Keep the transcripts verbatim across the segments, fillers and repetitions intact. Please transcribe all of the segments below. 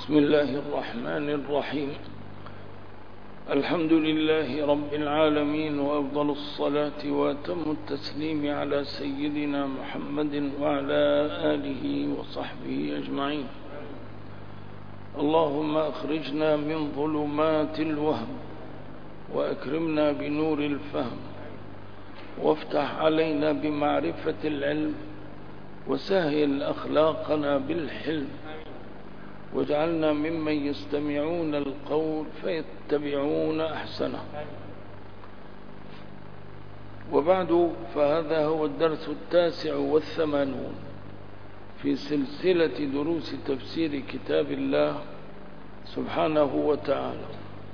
بسم الله الرحمن الرحيم. الحمد لله رب العالمين، وأفضل الصلاة وأتم التسليم على سيدنا محمد وعلى آله وصحبه أجمعين. اللهم أخرجنا من ظلمات الوهم وأكرمنا بنور الفهم، وافتح علينا بمعرفة العلم، وسهل أخلاقنا بالحلم، واجعلنا ممن يستمعون القول فيتبعون أحسنه. وبعد، فهذا هو الدرس التاسع والثمانون في سلسلة دروس تفسير كتاب الله سبحانه وتعالى.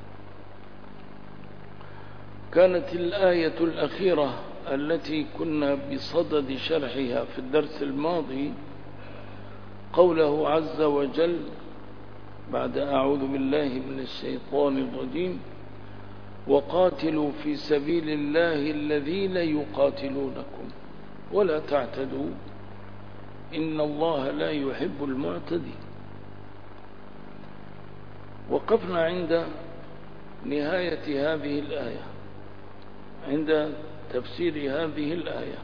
كانت الآية الأخيرة التي كنا بصدد شرحها في الدرس الماضي قوله عز وجل بعد أعوذ بالله من الشيطان الرجيم: وقاتلوا في سبيل الله الذين يقاتلونكم ولا تعتدوا إن الله لا يحب المعتدين. وقفنا عند نهاية هذه الآية، عند تفسير هذه الآية.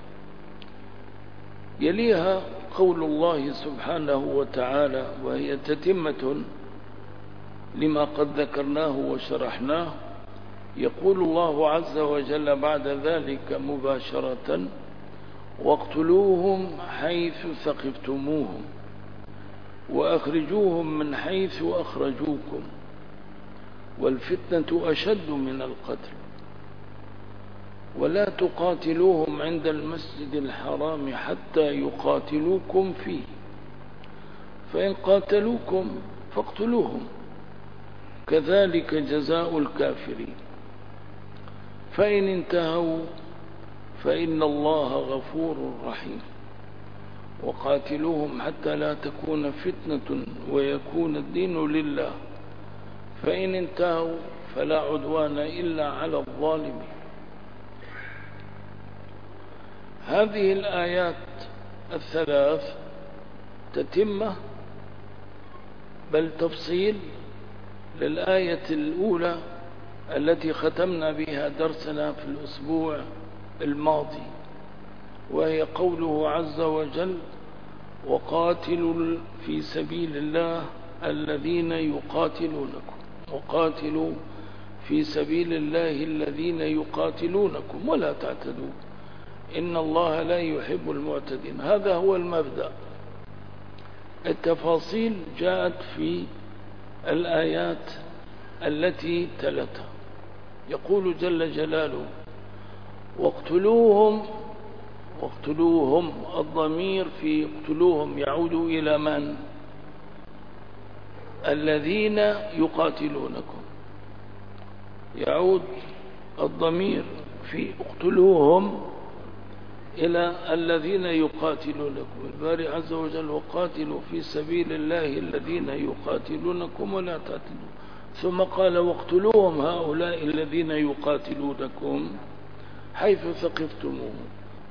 يليها قول الله سبحانه وتعالى، وهي تتمة لما قد ذكرناه وشرحناه. يقول الله عز وجل بعد ذلك مباشرة: واقتلوهم حيث ثقفتموهم وأخرجوهم من حيث أخرجوكم والفتنة أشد من القتل ولا تقاتلوهم عند المسجد الحرام حتى يقاتلوكم فيه فإن قاتلوكم فاقتلوهم كذلك جزاء الكافرين فإن انتهوا فإن الله غفور رحيم وقاتلوهم حتى لا تكون فتنة ويكون الدين لله فإن انتهوا فلا عدوان إلا على الظالمين. هذه الآيات الثلاث تتمة بل تفصيل للآية الأولى التي ختمنا بها درسنا في الأسبوع الماضي، وهي قوله عز وجل: وقاتلوا في سبيل الله الذين يقاتلونكم وقاتلوا في سبيل الله الذين يقاتلونكم ولا تعتدوا إن الله لا يحب المعتدين. هذا هو المبدأ. التفاصيل جاءت في الآيات التي تلتها. يقول جل جلاله: واقتلوهم واقتلوهم الضمير في اقتلوهم يعود إلى من؟ الذين يقاتلونكم. يعود الضمير في اقتلوهم إلى الذين يقاتلونكم. الباري عز وجل: وقاتلوا في سبيل الله الذين يقاتلونكم ولا تعتدوا. ثم قال: واقتلوهم هؤلاء الذين يقاتلونكم حيث ثقفتموهم.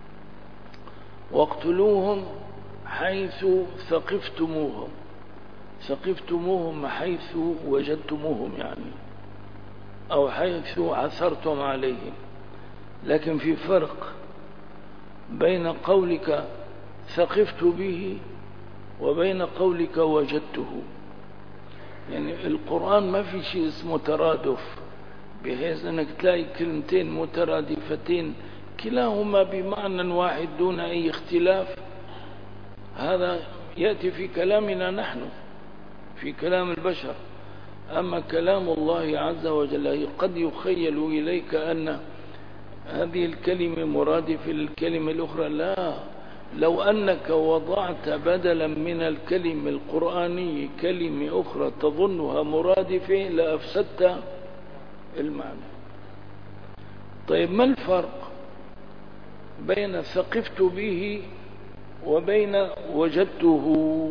واقتلوهم حيث ثقفتموهم. ثقفتموهم حيث وجدتموهم يعني، أو حيث عثرتم عليهم. لكن في فرق بين قولك ثقفت به وبين قولك وجدته. يعني القرآن ما في شيء اسمه ترادف، بحيث أنك تلاقي كلمتين مترادفتين كلاهما بمعنى واحد دون أي اختلاف. هذا يأتي في كلامنا نحن، في كلام البشر. أما كلام الله عز وجل قد يخيل إليك أن هذه الكلمة مرادفة للكلمة الأخرى. لا، لو أنك وضعت بدلا من الكلمة القرآنية كلمة أخرى تظنها مرادفة لأفسدت المعنى. طيب، ما الفرق بين ثقفت به وبين وجدته؟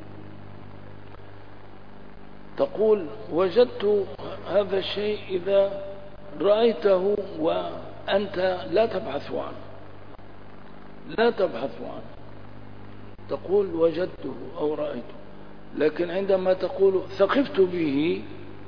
تقول: وجدت هذا الشيء إذا رأيته وأنت لا تبحث عنه، لا تبحث عنه، تقول وجدته أو رأيته. لكن عندما تقول ثقفت به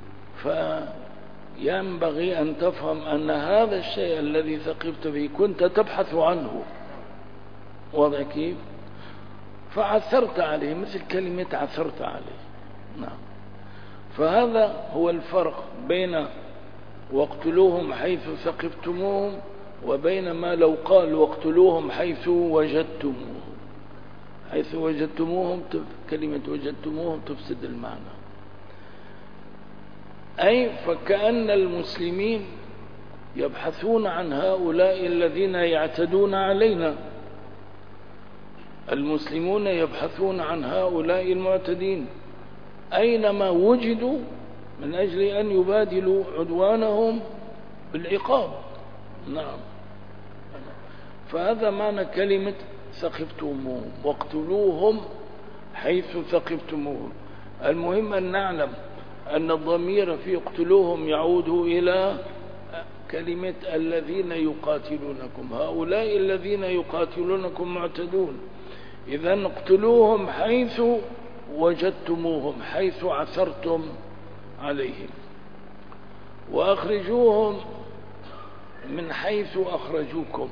فينبغي أن تفهم أن هذا الشيء الذي ثقفت به كنت تبحث عنه، واضح كيف؟ فعثرت عليه، مثل كلمة عثرت عليه. نعم. فهذا هو الفرق بين واقتلوهم حيث ثقفتموهم وبين ما لو قال واقتلوهم حيث وجدتموهم. حيث وجدتموهم، كلمة وجدتموهم تفسد المعنى، أي فكأن المسلمين يبحثون عن هؤلاء الذين يعتدون علينا. المسلمون يبحثون عن هؤلاء المعتدين أينما وجدوا من أجل أن يبادلوا عدوانهم بالعقاب. نعم. فهذا معنى كلمة ثقفتموهم واقتلوهم حيث ثقفتموهم. المهم أن نعلم أن الضمير في اقتلوهم يعود إلى كلمة الذين يقاتلونكم. هؤلاء الذين يقاتلونكم معتدون، إذن اقتلوهم حيث وجدتموهم، حيث عثرتم عليهم، وأخرجوهم من حيث أخرجوكم.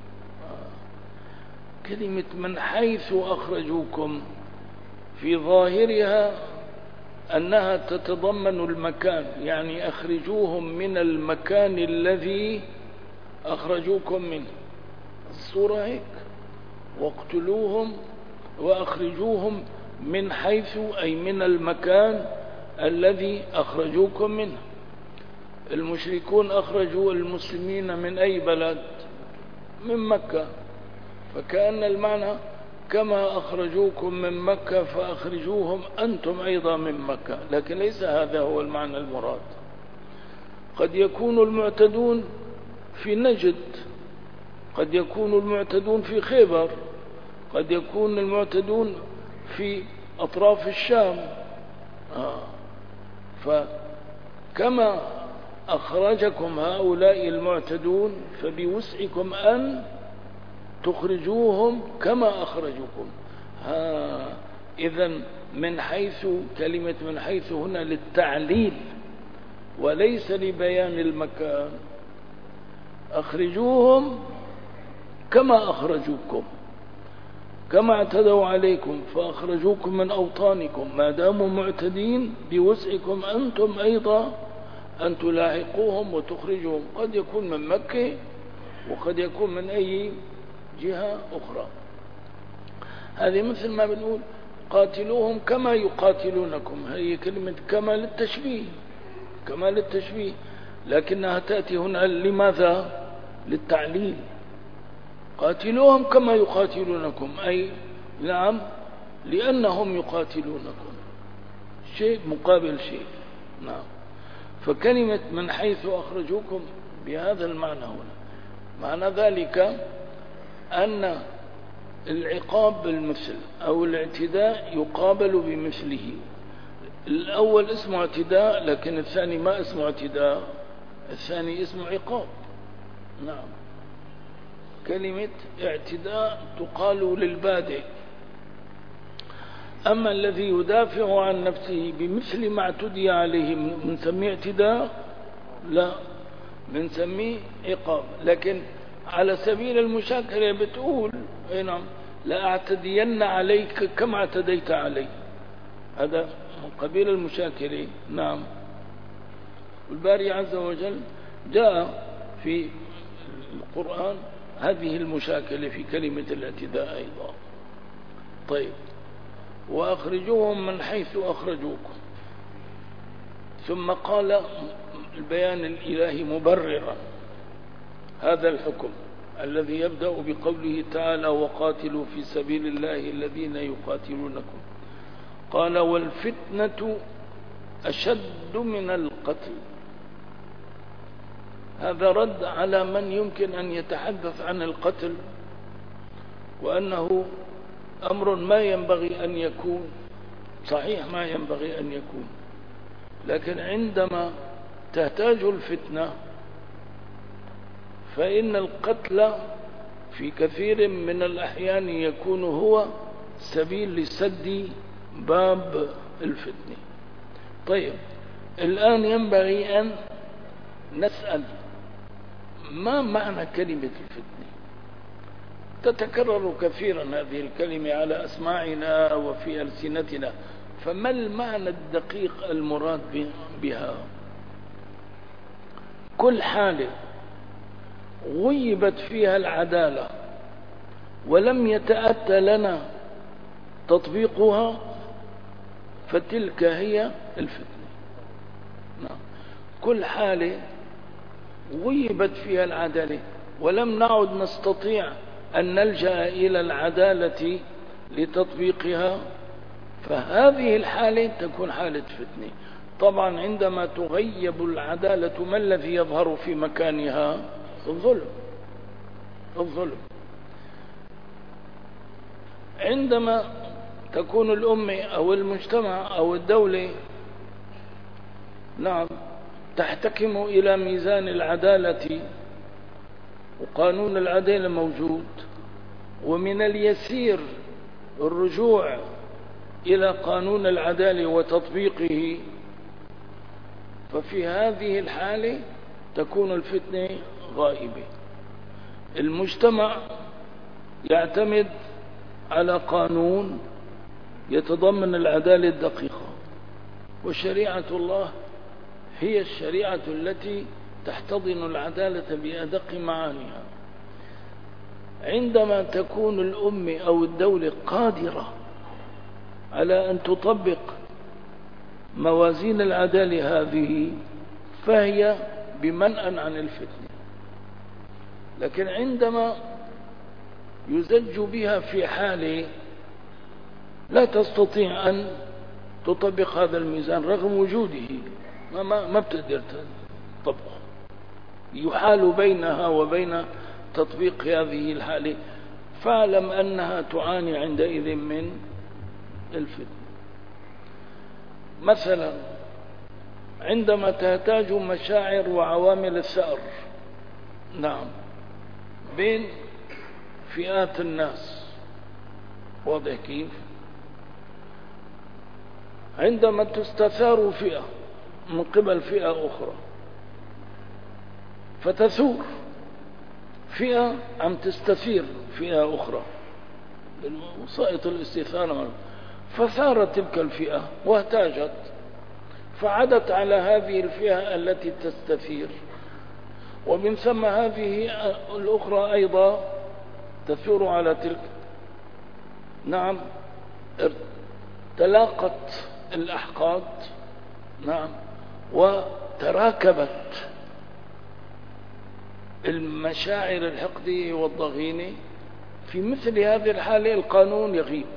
كلمة من حيث أخرجوكم في ظاهرها أنها تتضمن المكان، يعني أخرجوهم من المكان الذي أخرجوكم منه. الصورة هيك، واقتلوهم وأخرجوهم من حيث أي من المكان الذي أخرجوكم منه. المشركون أخرجوا المسلمين من أي بلد؟ من مكة، فكأن المعنى كما أخرجوكم من مكة فأخرجوهم أنتم أيضا من مكة، لكن ليس هذا هو المعنى المراد. قد يكون المعتدون في نجد، قد يكون المعتدون في خيبر، قد يكون المعتدون في أطراف الشام. آه. فكما أخرجكم هؤلاء المعتدون فبوسعكم أن تخرجوهم كما أخرجوكم. ها إذن من حيث، كلمة من حيث هنا للتعليل وليس لبيان المكان. أخرجوهم كما أخرجوكم، كما اعتدوا عليكم فأخرجوكم من أوطانكم، ما داموا معتدين بوسعكم أنتم أيضا أن تلاحقوهم وتخرجوهم. قد يكون من مكة وقد يكون من أي جهة أخرى. هذه مثل ما بنقول قاتلوهم كما يقاتلونكم، هي كلمة كما للتشبيه، كما للتشبيه، لكنها تأتي هنا لماذا؟ للتعليل. قاتلوهم كما يقاتلونكم، أي نعم لأنهم يقاتلونكم، شيء مقابل شيء. نعم. فكلمة من حيث أخرجوكم بهذا المعنى هنا، معنى ذلك أن العقاب بالمثل أو الاعتداء يقابل بمثله. الأول اسمه اعتداء، لكن الثاني ما اسمه اعتداء، الثاني اسمه عقاب. نعم. كلمة اعتداء تقال للبادئ، أما الذي يدافع عن نفسه بمثل ما اعتدي عليه بنسميه اعتداء؟ لا، بنسميه عقاب. لكن على سبيل المشاكلة بتقول نعم لا أعتدين عليك كما اعتديت علي، هذا من قبيل المشاكلة. نعم. والباري عز وجل جاء في القرآن هذه المشاكلة في كلمة الاعتداء أيضا. طيب، وأخرجوهم من حيث أخرجوكم، ثم قال البيان الإلهي مبررا هذا الحكم الذي يبدأ بقوله تعالى وقاتلوا في سبيل الله الذين يقاتلونكم. قال والفتنة أشد من القتل. هذا رد على من يمكن أن يتحدث عن القتل وأنه أمر ما ينبغي أن يكون، صحيح ما ينبغي أن يكون، لكن عندما تحتاج الفتنة فإن القتل في كثير من الأحيان يكون هو سبيل لسد باب الفتنة. طيب الآن ينبغي أن نسأل ما معنى كلمة الفتنة؟ تتكرر كثيرا هذه الكلمة على أسماعنا وفي ألسنتنا، فما المعنى الدقيق المراد بها؟ كل حالة غيبت فيها العدالة ولم يتأتى لنا تطبيقها فتلك هي الفتنة. نعم. كل حالة غيبت فيها العدالة ولم نعد نستطيع أن نلجأ إلى العدالة لتطبيقها، فهذه الحالة تكون حالة فتنة. طبعا عندما تغيب العدالة ما الذي يظهر في مكانها؟ الظلم. الظلم. عندما تكون الأمة أو المجتمع أو الدولة نعم تحتكم إلى ميزان العدالة وقانون العدالة موجود، ومن اليسير الرجوع إلى قانون العدالة وتطبيقه، ففي هذه الحالة تكون الفتنة غائبة. المجتمع يعتمد على قانون يتضمن العدالة الدقيقة، وشريعة الله هي الشريعة التي تحتضن العدالة بأدق معانيها. عندما تكون الأمة أو الدولة قادرة على أن تطبق موازين العدالة هذه فهي بمنأ عن الفتنة. لكن عندما يزج بها في حالة لا تستطيع أن تطبق هذا الميزان رغم وجوده، ما, ما, ما بتقدر تطبقه، يحال بينها وبين تطبيق هذه الحالة، فاعلم أنها تعاني عندئذ من الفتنة. مثلا عندما تحتاج مشاعر وعوامل الثأر نعم بين فئات الناس، واضح كيف؟ عندما تستثار فئة من قبل فئة أخرى فتثور فئة عم تستثير فئة أخرى، وسائط الاستثارة، فثارت تلك الفئة واهتاجت فعدت على هذه الفئة التي تستثير، ومن ثم هذه الأخرى أيضا تثور على تلك. نعم تلاقت الأحقاد نعم وتراكبت المشاعر الحقدية والضغينة. في مثل هذه الحالة القانون يغيب.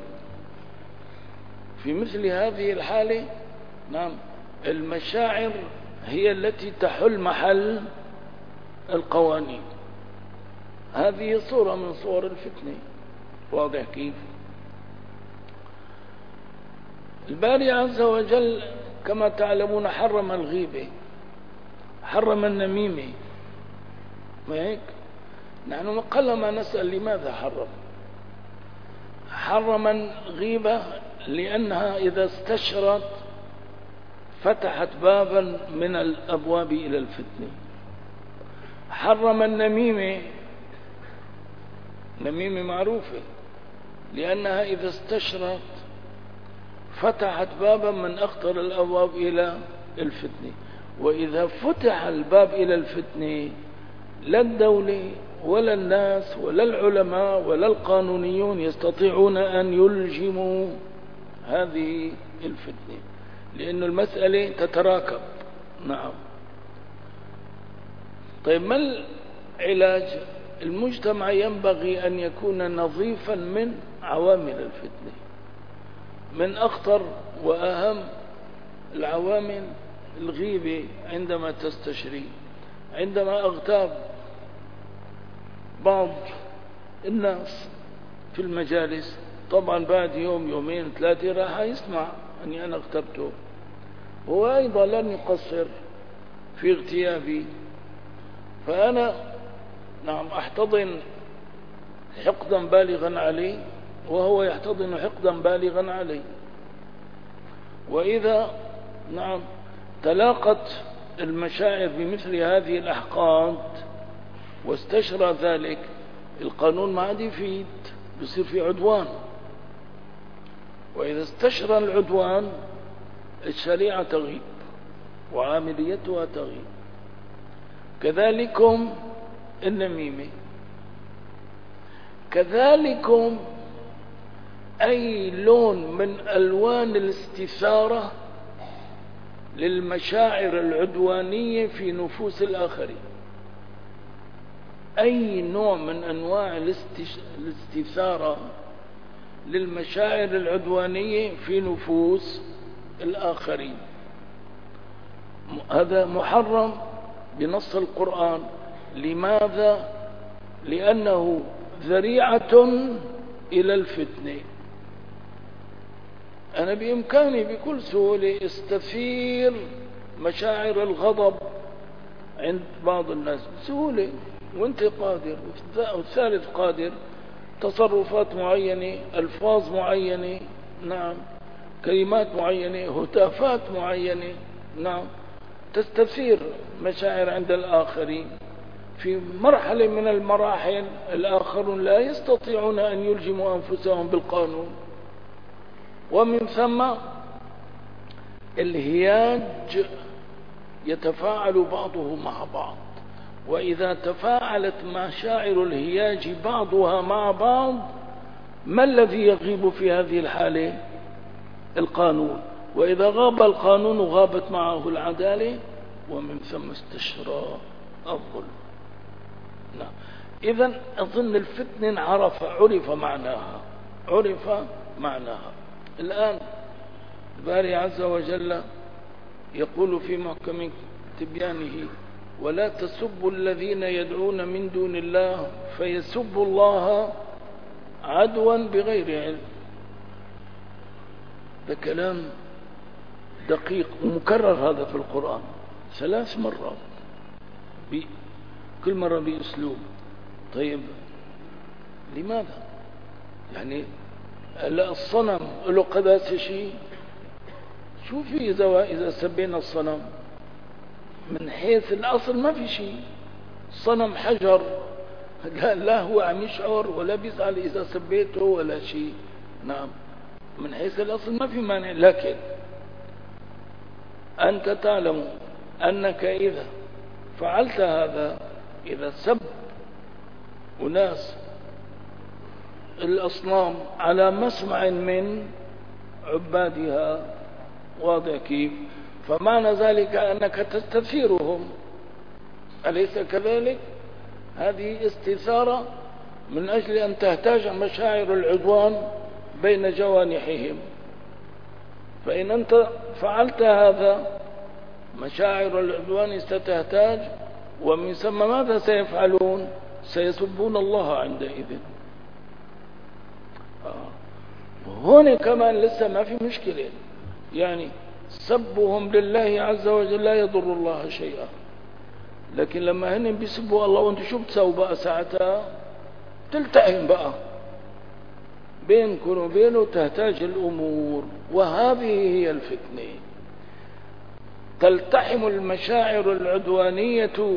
في مثل هذه الحالة نعم المشاعر هي التي تحل محل القوانين. هذه صورة من صور الفتنة، واضح كيف؟ الباري عز وجل كما تعلمون حرم الغيبة، حرم النميمة، ما هيك؟ نحن قلما نسأل لماذا حرم. حرم الغيبة لأنها إذا استشرت فتحت بابا من الأبواب إلى الفتنة. حرم النميمة، نميمة معروفة، لأنها إذا استشرت فتحت بابا من أخطر الأبواب إلى الفتنة. وإذا فتح الباب إلى الفتنة لا الدولة ولا الناس ولا العلماء ولا القانونيون يستطيعون أن يلجموا هذه الفتنة، لأن المسألة تتراكب. نعم. طيب ما العلاج؟ المجتمع ينبغي أن يكون نظيفا من عوامل الفتنة. من أخطر وأهم العوامل الغيبة عندما تستشري. عندما أغتاب بعض الناس في المجالس، طبعا بعد يوم يومين ثلاثة راح يسمع أني أنا اغتبته، هو أيضا لن يقصر في اغتيابي، فأنا نعم أحتضن حقدا بالغا عليه وهو يحتضن حقدا بالغا عليه. وإذا نعم تلاقت المشاعر بمثل هذه الأحقاد واستشرى ذلك، القانون ما عاد يفيد، بيصير في عدوان. وإذا استشرى العدوان الشريعة تغيب وعامليتها تغيب. كذلكم النميمة، كذلكم أي لون من ألوان الاستثارة للمشاعر العدوانية في نفوس الآخرين. أي نوع من أنواع الاستثارة للمشاعر العدوانية في نفوس الآخرين، هذا محرم بنص القرآن. لماذا؟ لأنه ذريعة إلى الفتنة. أنا بإمكاني بكل سهولة استثير مشاعر الغضب عند بعض الناس بسهولة، وانت قادر، والثالث قادر، تصرفات معينة، ألفاظ معينة، نعم، كلمات معينة، هتافات معينة، نعم، تستثير مشاعر عند الآخرين. في مرحلة من المراحل الآخرون لا يستطيعون أن يلجموا أنفسهم بالقانون، ومن ثم الهياج يتفاعل بعضه مع بعض. وإذا تفاعلت مشاعر الهياج بعضها مع بعض، ما الذي يغيب في هذه الحالة؟ القانون. وإذا غاب القانون غابت معه العدالة، ومن ثم استشرى الظلم. نعم. إذن أظن الفتنة عرف عرف معناها عرف معناها الآن الباري عز وجل يقول في محكم تبيانه: ولا تسبوا الذين يدعون من دون الله فيسبوا الله عدوا بغير علم. ده كلام دقيق ومكرر هذا في القرآن ثلاث مرات، كل مرة بأسلوب. طيب لماذا؟ يعني الصنم له قداسة شيء؟ شو في إذا إذا سبينا الصنم؟ من حيث الأصل ما في شيء. الصنم حجر، لا, لا هو عم يشعر ولا بيزعل إذا سبيته ولا شيء. نعم، من حيث الأصل ما في مانع. لكن أنت تعلم أنك إذا فعلت هذا، إذا سب أناس الأصنام على مسمع من عبادها، واضح كيف؟ فمعنى ذلك أنك تستثيرهم، أليس كذلك؟ هذه استثارة من أجل أن تهتاج مشاعر العدوان بين جوانحهم. فإن أنت فعلت هذا مشاعر العدوان ستهتاج، ومن ثم ماذا سيفعلون؟ سيسبون الله عندئذ. آه. هون كمان لسه ما في مشكلة، يعني سبهم لله عز وجل لا يضر الله شيئا. لكن لما هن بيسبوا الله وانتم شو بتسووا بقى ساعتها؟ تلتحم بقى بينكم وبينه، تهتاج الأمور. وهذه هي الفتنة. تلتحم المشاعر العدوانية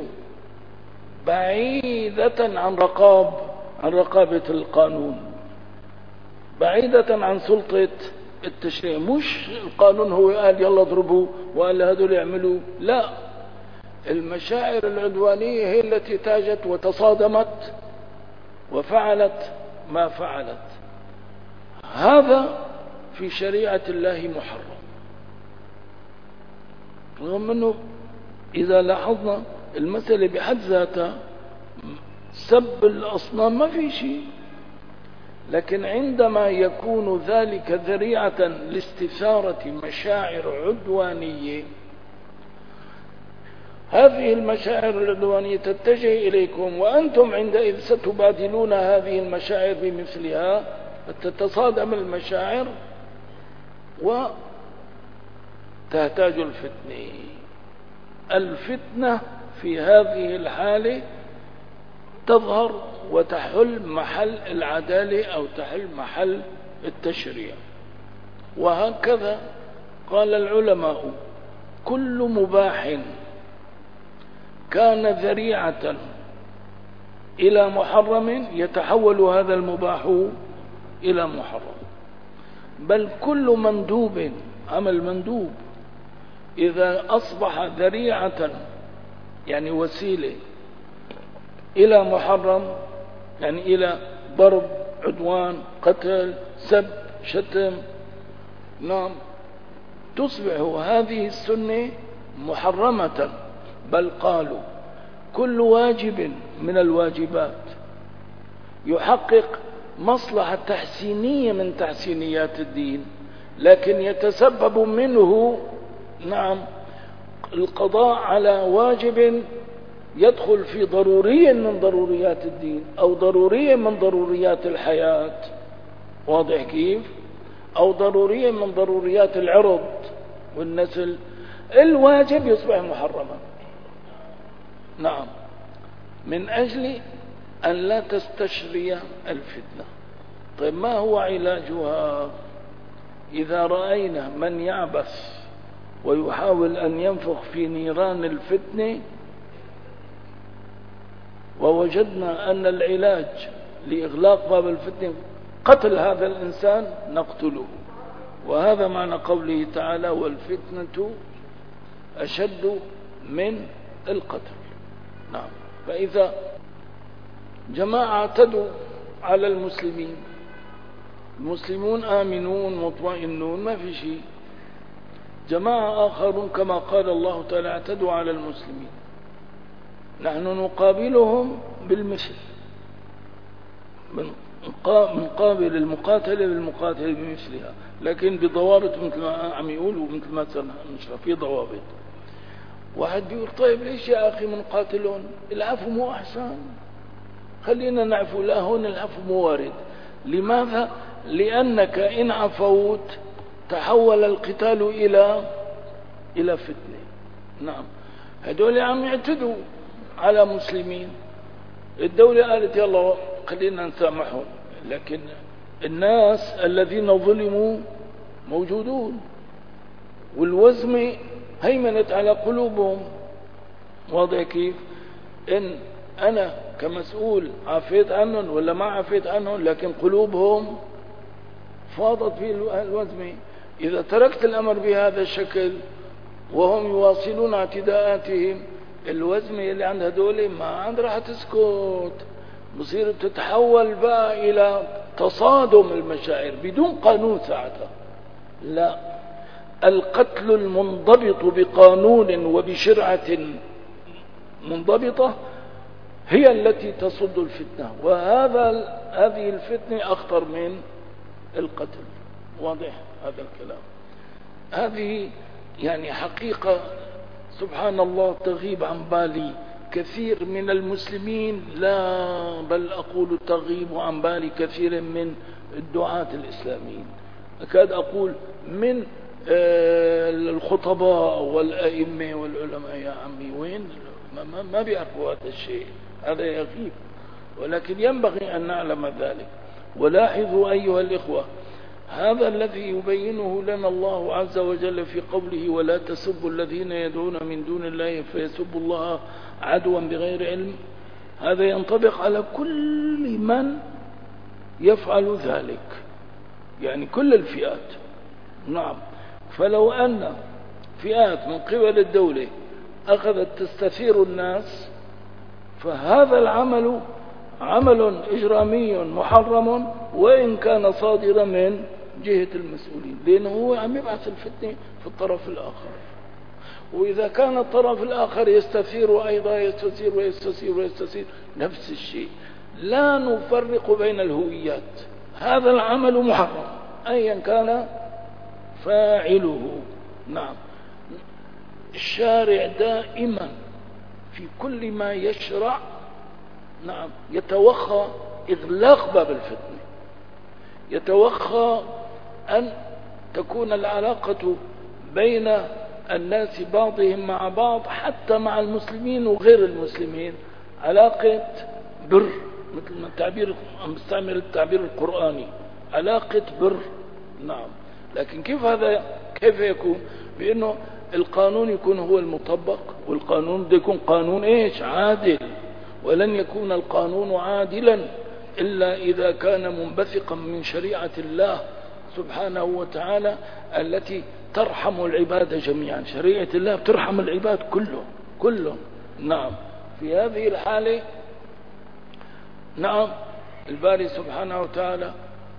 بعيدة عن رقاب عن رقابة القانون، بعيدة عن سلطة التشريع. مش القانون هو قال يلا اضربوا وقال هذول يعملوا، لا، المشاعر العدوانية هي التي تاجت وتصادمت وفعلت ما فعلت. هذا في شريعة الله محرم، رغم أنه إذا لاحظنا المسألة بحد ذاتها سب الأصنام ما في شيء، لكن عندما يكون ذلك ذريعة لاستثارة مشاعر عدوانية، هذه المشاعر العدوانية تتجه إليكم، وأنتم عندئذ ستبادلون هذه المشاعر بمثلها، تتصادم المشاعر وتهتاج الفتنة. الفتنة في هذه الحالة تظهر وتحل محل العدالة أو تحل محل التشريع. وهكذا قال العلماء كل مباح كان ذريعة إلى محرم يتحول هذا المباح إلى محرم، بل كل مندوب، عمل مندوب إذا أصبح ذريعة يعني وسيلة إلى محرم، يعني إلى ضرب، عدوان، قتل، سب، شتم، نعم، تصبح هذه السنة محرمة. بل قالوا كل واجب من الواجبات يحقق مصلحة تحسينية من تحسينيات الدين، لكن يتسبب منه نعم القضاء على واجب يدخل في ضروري من ضروريات الدين أو ضروري من ضروريات الحياة، واضح كيف؟ أو ضروري من ضروريات العرض والنسل، الواجب يصبح محرما. نعم، من أجل أن لا تستشري الفتنة. طيب ما هو علاجها؟ إذا رأينا من يعبث ويحاول أن ينفخ في نيران الفتنة ووجدنا أن العلاج لإغلاق باب الفتنة قتل هذا الإنسان، نقتله. وهذا معنى قوله تعالى والفتنة أشد من القتل. نعم، فإذا جماعة اعتدوا على المسلمين، المسلمون آمنون مطمئنون ما في شيء، جماعة آخرون كما قال الله تعالى اعتدوا على المسلمين، نحن نقابلهم بالمثل، نقابل المقاتلة بالمقاتلة بمثلها، لكن بضوابط مثل ما عم يقولوا مثل ما سنشرح في ضوابط. واحد بيقول طيب ليش يا أخي منقاتلون؟ العفو مو أحسن؟ خلينا نعفو. لا، هون العفو مو وارد. لماذا؟ لأنك إن عفوت تحول القتال إلى إلى فتنة. نعم، هدول عم يعتدوا على مسلمين، الدولة قالت يلا خلينا نسامحهم، لكن الناس الذين ظلموا موجودون والوزمة هيمنت على قلوبهم، واضح كيف؟ إن أنا كمسؤول عافيت عنهم ولا ما عافيت عنهم، لكن قلوبهم فاضت في الوزمة. إذا تركت الأمر بهذا الشكل وهم يواصلون اعتداءاتهم، الوزمة اللي عند هدول ما عند راح تسكت، بصير تتحول بقى إلى تصادم المشاعر بدون قانون ساعتها. لا، القتل المنضبط بقانون وبشرعة منضبطة هي التي تصد الفتنة، وهذا هذه الفتنة أخطر من القتل. واضح هذا الكلام؟ هذه يعني حقيقة سبحان الله تغيب عن بالي كثير من المسلمين، لا بل أقول تغيب عن بالي كثير من الدعاة الإسلاميين، أكاد أقول من الخطباء والأئمة والعلماء. يا عمي وين؟ ما, ما بيعرفوا هذا الشيء، هذا يغيب، ولكن ينبغي أن نعلم ذلك. ولاحظوا أيها الإخوة، هذا الذي يبينه لنا الله عز وجل في قوله ولا تسبوا الذين يدعون من دون الله فيسبوا الله عدوا بغير علم، هذا ينطبق على كل من يفعل ذلك، يعني كل الفئات. نعم، فلو أن فئات من قبل الدولة أخذت تستثير الناس، فهذا العمل عمل إجرامي محرم وإن كان صادرا من جهة المسؤولين، لأنه هو عم يبعث الفتنة في الطرف الآخر. وإذا كان الطرف الآخر يستثير أيضا يستثير ويستثير ويستثير نفس الشيء، لا نفرق بين الهويات، هذا العمل محرم أيا كان فاعله. نعم، الشارع دائما في كل ما يشرع نعم يتوخى إغلاق باب الفتنة، يتوخى أن تكون العلاقة بين الناس بعضهم مع بعض حتى مع المسلمين وغير المسلمين علاقة بر، مثل ما التعبير عم بستعمل التعبير القرآني، علاقة بر. نعم، لكن كيف هذا كيف يكون؟ بأنه القانون يكون هو المطبق، والقانون ده يكون قانون إيش؟ عادل. ولن يكون القانون عادلا إلا إذا كان منبثقا من شريعة الله سبحانه وتعالى التي ترحم العباد جميعا. شريعة الله ترحم العباد كلهم كلهم. نعم. في هذه الحالة نعم الباري سبحانه وتعالى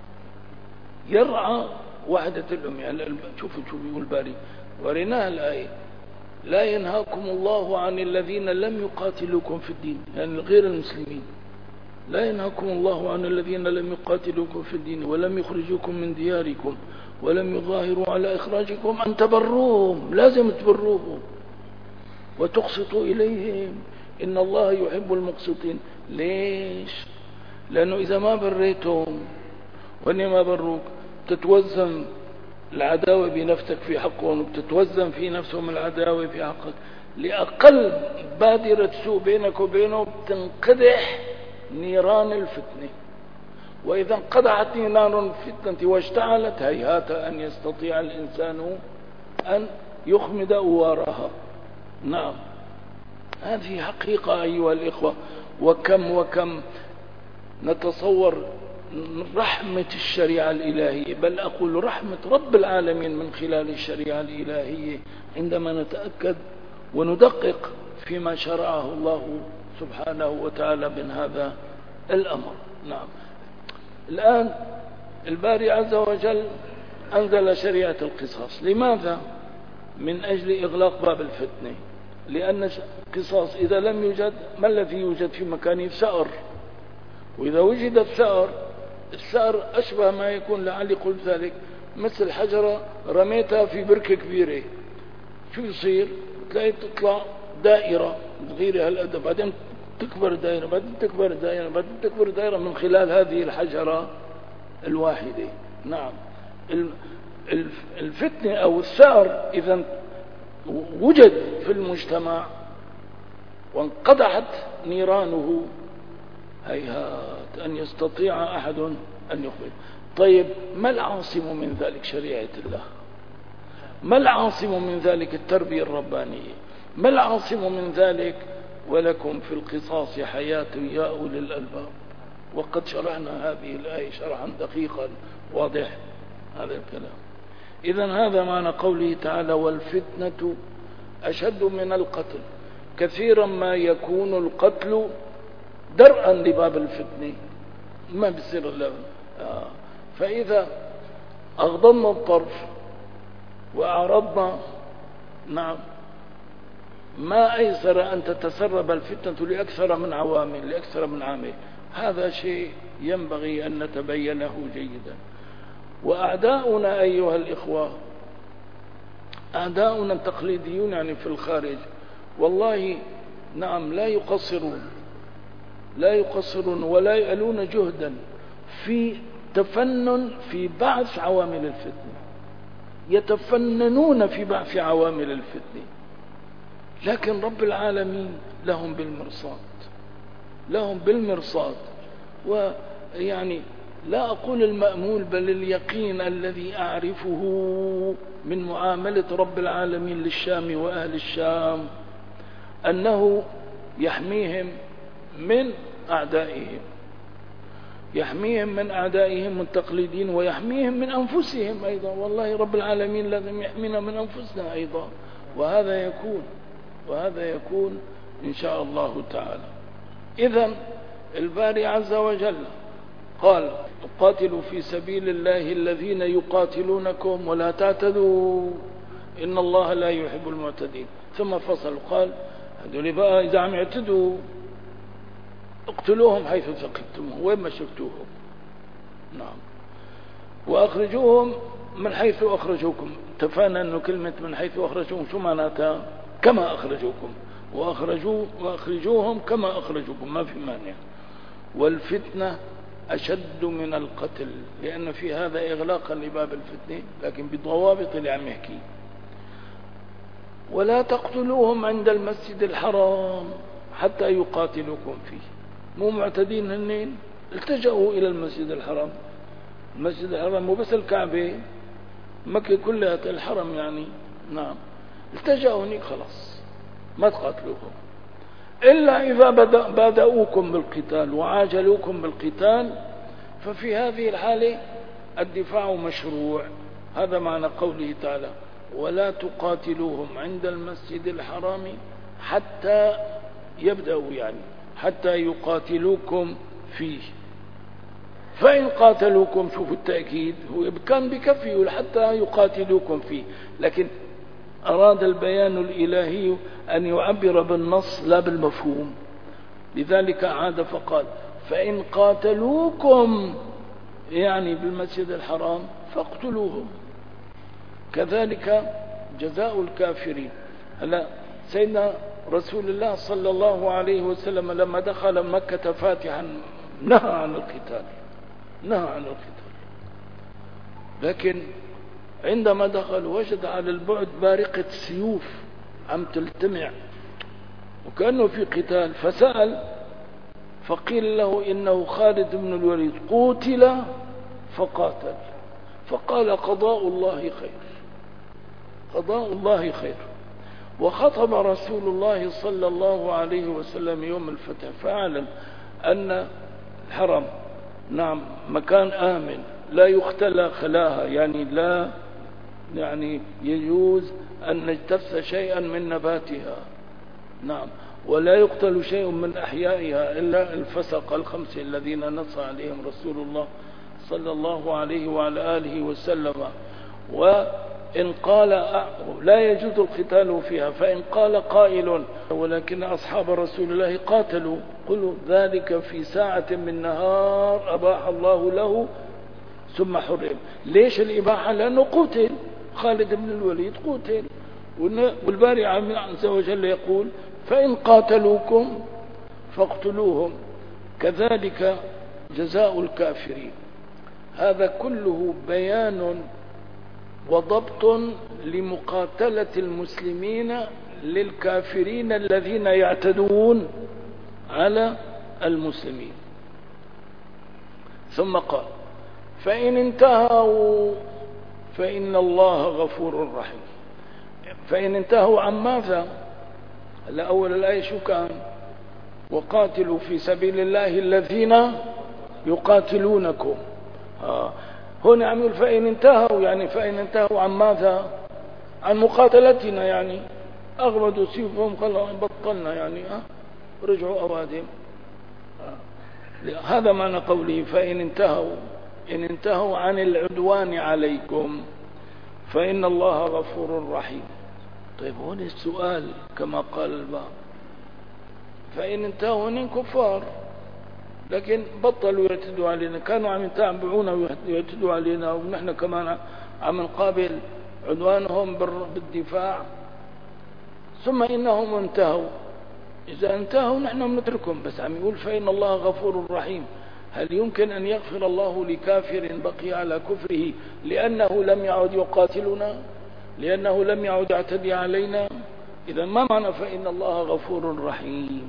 يرعى وحدة الأمة. شوفوا شوفوا يقول الباري، ورناها الآية: لا ينهاكم الله عن الذين لم يقاتلوكم في الدين، يعني غير المسلمين. لا ينهاكم الله عن الذين لم يقاتلوكم في الدين ولم يخرجوكم من دياركم ولم يظاهروا على إخراجكم أن تبروهم. لازم تبروهم وتقسطوا إليهم إن الله يحب المقسطين. ليش؟ لأنه إذا ما بريتهم وإني ما بروك تتوزن العداوة بنفسك في حقهم، وتتوزن في نفسهم العداوة في حقك. لأقل بادرة سوء بينك وبينهم تنقدح نيران الفتنة، وإذا انقدحت نيران الفتنة واشتعلت هيهات أن يستطيع الإنسان أن يخمد أوارها. نعم، هذه حقيقة أيها الإخوة. وكم وكم نتصور رحمة الشريعة الإلهية، بل أقول رحمة رب العالمين من خلال الشريعة الإلهية عندما نتأكد وندقق فيما شرعه الله سبحانه وتعالى من هذا الأمر. نعم. الآن الباري عز وجل أنزل شريعة القصاص. لماذا؟ من أجل إغلاق باب الفتنة. لأن القصاص إذا لم يوجد، ما الذي يوجد في مكانه؟ ثأر. وإذا وجد الثأر، الثأر أشبه ما يكون، لعلي قلت ذلك، مثل حجرة رميتها في بركة كبيرة، شو يصير؟ تلاقي تطلع دائرة صغيرة هالقد، بعدين تكبر دائرة، بعدين تكبر دائرة، بعدين تكبر دائرة من خلال هذه الحجرة الواحدة. نعم. الفتنة أو الثأر إذا وجد في المجتمع وانقضحت نيرانه هيهات أن يستطيع أحد أن يخرج. طيب، ما العاصم من ذلك؟ شريعة الله. ما العاصم من ذلك؟ التربية الربانية. ما العاصم من ذلك؟ ولكم في القصاص حياة يا أولي الألباب. وقد شرحنا هذه الآية شرحا دقيقا واضح هذا الكلام. إذن هذا معنى قوله تعالى: والفتنة أشد من القتل. كثيرا ما يكون القتل درءا لباب الفتنة، ما بيصير إلا آه. فإذا أغضنا الطرف وأعرضنا، نعم، ما أيسر أن تتسرب الفتنة لأكثر من عوامل لأكثر من عامل. هذا شيء ينبغي أن نتبينه جيدا. وأعداؤنا أيها الإخوة، أعداؤنا التقليديون يعني في الخارج، والله نعم لا يقصرون لا يقصرون ولا يألون جهدا في تفنن في بعث عوامل الفتنة. يتفننون في بعث عوامل الفتنة، لكن رب العالمين لهم بالمرصاد لهم بالمرصاد ويعني لا أقول المأمول بل اليقين الذي أعرفه من معاملة رب العالمين للشام وأهل الشام، أنه يحميهم من أعدائهم يحميهم من أعدائهم التقليدين، ويحميهم من أنفسهم أيضا. والله رب العالمين لازم يحمينا من أنفسنا أيضا، وهذا يكون وهذا يكون إن شاء الله تعالى. إذن الباري عز وجل قال: قاتلوا في سبيل الله الذين يقاتلونكم ولا تعتدوا إن الله لا يحب المعتدين. ثم فصل قال: هذول بقى إذا عم يعتدوا اقتلوهم حيث ثقفتموهم، وين ما شفتوهم. نعم. وأخرجوهم من حيث أخرجوكم. اتفقنا أنه كلمة من حيث أخرجوهم شو معناتها؟ كما أخرجوكم. وأخرجوا وأخرجوهم كما أخرجوكم، ما في مانع. والفتنة أشد من القتل، لأن في هذا إغلاقا لباب الفتنة، لكن بضوابط اللي عم يحكي. ولا تقتلوهم عند المسجد الحرام حتى يقاتلوكم فيه. مو معتدين هنين، التجأوا إلى المسجد الحرام. المسجد الحرام مو بس الكعبة، مكة كلها الحرم يعني. نعم. التجأوا هناك خلاص ما تقاتلوهم إلا إذا بدأوكم بالقتال وعاجلوكم بالقتال، ففي هذه الحالة الدفاع مشروع. هذا معنى قوله تعالى ولا تقاتلوهم عند المسجد الحرام حتى يبدأوا، يعني حتى يقاتلوكم فيه. فإن قاتلوكم، شوفوا التأكيد، هو كان بكفيه حتى يقاتلوكم فيه، لكن أراد البيان الإلهي أن يعبر بالنص لا بالمفهوم، لذلك عاد فقال فإن قاتلوكم يعني بالمسجد الحرام فاقتلوهم. كذلك جزاء الكافرين. هلا سيدنا رسول الله صلى الله عليه وسلم لما دخل مكة فاتحا نهى عن القتال، نهى عن القتال، لكن عندما دخل وجد على البعد بارقة سيوف عم تلتمع وكأنه في قتال، فسأل فقيل له إنه خالد بن الوليد قتل فقاتل، فقال قضاء الله خير، قضاء الله خير. وخطب رسول الله صلى الله عليه وسلم يوم الفتح فأعلن أن الحرم نعم مكان آمن لا يختلى خلاها، يعني لا يعني يجوز أن نجتث شيئا من نباتها، نعم، ولا يقتل شيء من أحيائها إلا الفسق الخمسة الذين نص عليهم رسول الله صلى الله عليه وعلى آله وسلم. وإن قال لا يجوز القتال فيها، فإن قال قائل ولكن أصحاب رسول الله قاتلوا، قلوا ذلك في ساعة من نهار أباح الله له ثم حرم. ليش الإباحة؟ لأنه قتل خالد بن الوليد، قتل. والباري عز وجل يقول فإن قاتلوكم فاقتلوهم كذلك جزاء الكافرين. هذا كله بيان وضبط لمقاتلة المسلمين للكافرين الذين يعتدون على المسلمين. ثم قال فإن انتهوا فإن الله غفور رحيم. فإن انتهوا عن ماذا؟ الأول الآية شو كان؟ وقاتلوا في سبيل الله الذين يقاتلونكم. آه. هنا عم يقول فإن انتهوا، يعني فإن انتهوا عن ماذا؟ عن مقاتلتنا، يعني أغمدوا سيوفهم قالوا بطلنا، يعني آه. رجعوا أوادم. آه. هذا معنى قوله فإن انتهوا، إن انتهوا عن العدوان عليكم فإن الله غفور رحيم. طيب هون السؤال كما قال البعض، فإن انتهوا هن كفار لكن بطلوا يعتدوا علينا، كانوا عم يتابعونا ويعتدوا علينا ونحن كمان عم نقابل عدوانهم بالدفاع، ثم إنهم انتهوا. إذا انتهوا نحن بنتركهم، بس عم يقول فإن الله غفور رحيم. هل يمكن أن يغفر الله لكافر بقي على كفره لأنه لم يعد يقاتلنا، لأنه لم يعد يعتدي علينا؟ إذا ما معنى فإن الله غفور رحيم؟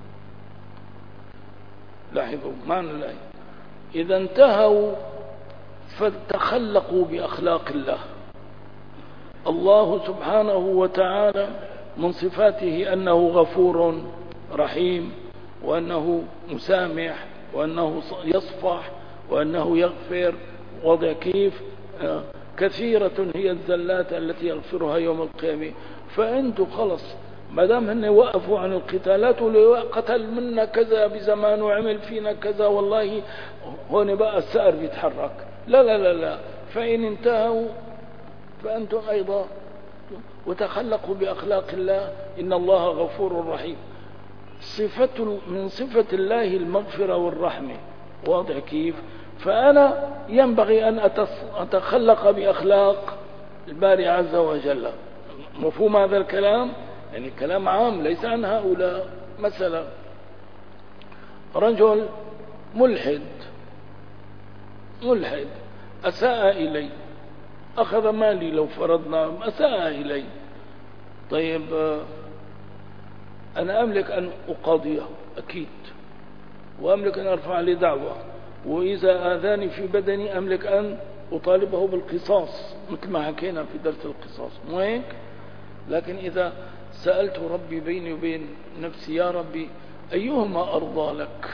لاحظوا معنى الآية، إذا انتهوا فتخلقوا بأخلاق الله. الله سبحانه وتعالى من صفاته أنه غفور رحيم، وأنه مسامح، وأنه يصفح، وأنه يغفر. وضع كيف كثيرة هي الزلات التي يغفرها يوم القيامة. فأنتوا خلص ما دام هن وقفوا عن القتالات ولو قتل منا كذا بزمان وعمل فينا كذا والله هون بقى السائر بيتحرك، لا لا لا لا، فإن انتهوا فأنتم أيضا وتخلقوا بأخلاق الله. إن الله غفور رحيم، صفة من صفة الله المغفرة والرحمة. واضح كيف؟ فأنا ينبغي أن أتخلق بأخلاق الباري عز وجل. مفهوم هذا الكلام؟ يعني كلام عام ليس عن هؤلاء. مثلا رجل ملحد ملحد أساء إلي، أخذ مالي لو فرضنا، أساء إلي. طيب أنا أملك أن أقاضيه أكيد، وأملك أن أرفع لي دعوة، وإذا آذاني في بدني أملك أن أطالبه بالقصاص مثل ما حكينا في درس القصاص، مو هيك؟ لكن إذا سألت ربي بيني وبين نفسي يا ربي أيهما أرضى لك،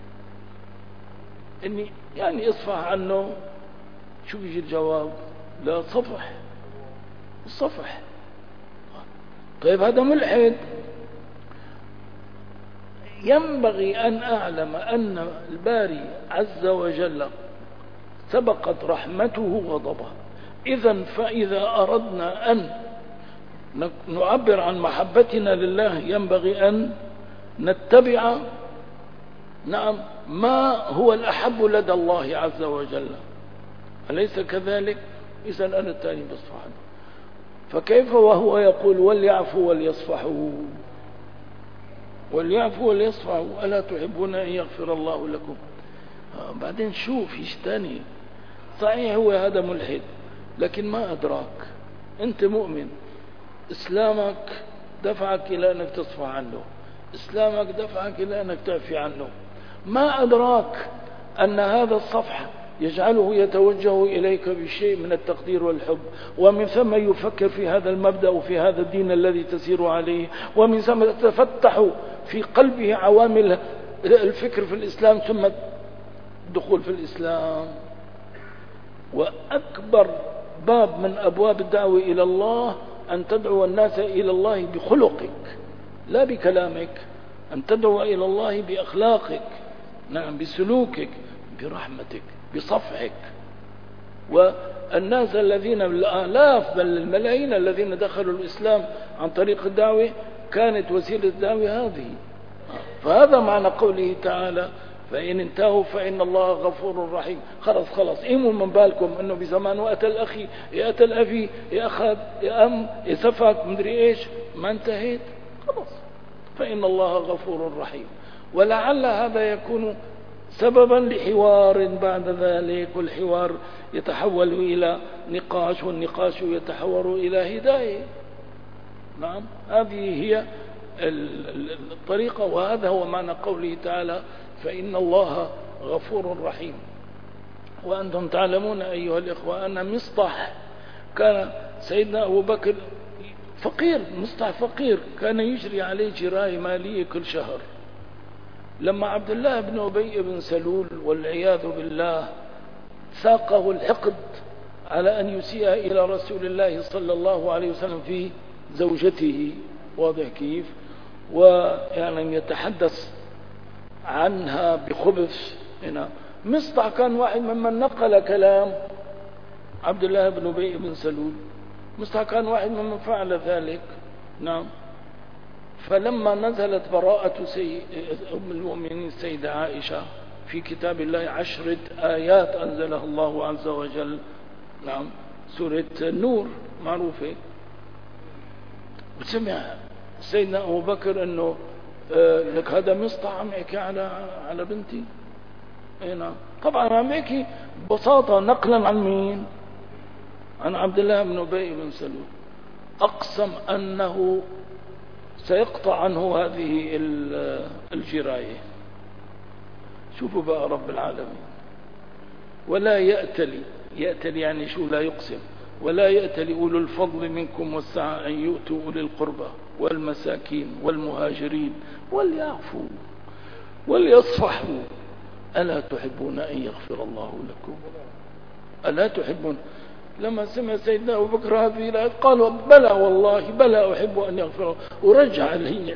إني يعني اصفح عنه، شو بيجي الجواب؟ لا، صفح، الصفح. طيب هذا ملحد. ينبغي أن أعلم أن الباري عز وجل سبقت رحمته غضبه. إذن فإذا أردنا أن نعبر عن محبتنا لله ينبغي أن نتبع نعم ما هو الأحب لدى الله عز وجل، أليس كذلك؟ إذن أنا التاني بصفح. فكيف وهو يقول وليعفوا وليصفحوا، وليعفوا وليصفحوا، ألا تحبون أن يغفر الله لكم؟ آه بعدين شوف ايش تاني. صحيح هو هذا ملحد، لكن ما أدراك أنت مؤمن، إسلامك دفعك إلى أنك تصفح عنه، إسلامك دفعك إلى أنك تعفي عنه. ما أدراك أن هذا الصفح يجعله يتوجه إليك بشيء من التقدير والحب، ومن ثم يفكر في هذا المبدأ وفي هذا الدين الذي تسير عليه، ومن ثم تتفتح في قلبه عوامل الفكر في الإسلام ثم الدخول في الإسلام. وأكبر باب من أبواب الدعوة إلى الله أن تدعو الناس إلى الله بخلقك لا بكلامك، أن تدعو إلى الله بأخلاقك، نعم، بسلوكك، برحمتك، بصفحك. والناس الذين الآلاف بل الملايين الذين دخلوا الإسلام عن طريق الدعوة كانت وسيلة الدعوة هذه. فهذا معنى قوله تعالى فإن انتهوا فإن الله غفور رحيم. خلص خلص إيموا من بالكم أنه بزمان وقت الأخي يأتى الأبي يأخذ يأم يسفك مدري إيش، ما انتهيت خلص. فإن الله غفور رحيم. ولعل هذا يكون سببا لحوار بعد ذلك، والحوار يتحول إلى نقاش، والنقاش يتحول إلى هداية. نعم، هذه هي الطريقة، وهذا هو معنى قوله تعالى فإن الله غفور رحيم. وأنتم تعلمون أيها الإخوة أن مصطح كان سيدنا أبو بكر فقير، مصطح فقير، كان يجري عليه جراية مالية كل شهر. لما عبد الله بن أبي بن سلول والعياذ بالله ساقه الحقد على أن يسيء إلى رسول الله صلى الله عليه وسلم في زوجته، واضح كيف، ويعني يتحدث عنها بخبث هنا. مصطح كان واحد ممن نقل كلام عبد الله بن أبي بن سلول، مصطح كان واحد ممن فعل ذلك. نعم. فلما نزلت براءة سي... أم المؤمنين السيدة عائشة في كتاب الله عشرة آيات أنزلها الله عز وجل، نعم، سورة النور معروفة، وسمع سيدنا أبو بكر أنه آه لك هذا مصطح عم يحكي على على بنتي. نعم، طبعا عم يحكي ببساطة نقلا عن مين؟ عن عبد الله بن أبي بن سلول. أقسم أنه سيقطع عنه هذه الجراية. شوفوا بقى رب العالمين، ولا يأتلي، يأتلي يعني شو؟ لا يقسم. ولا يأتلي أولو الفضل منكم والسعة أن يؤتوا أولي القربى والمساكين والمهاجرين وليعفوا وليصفحوا ألا تحبون أن يغفر الله لكم؟ ألا تحبون؟ لما سمع سيدنا أبو بكر هذه الآيات قالوا بلى والله بلى أحب أن يغفر، ورجع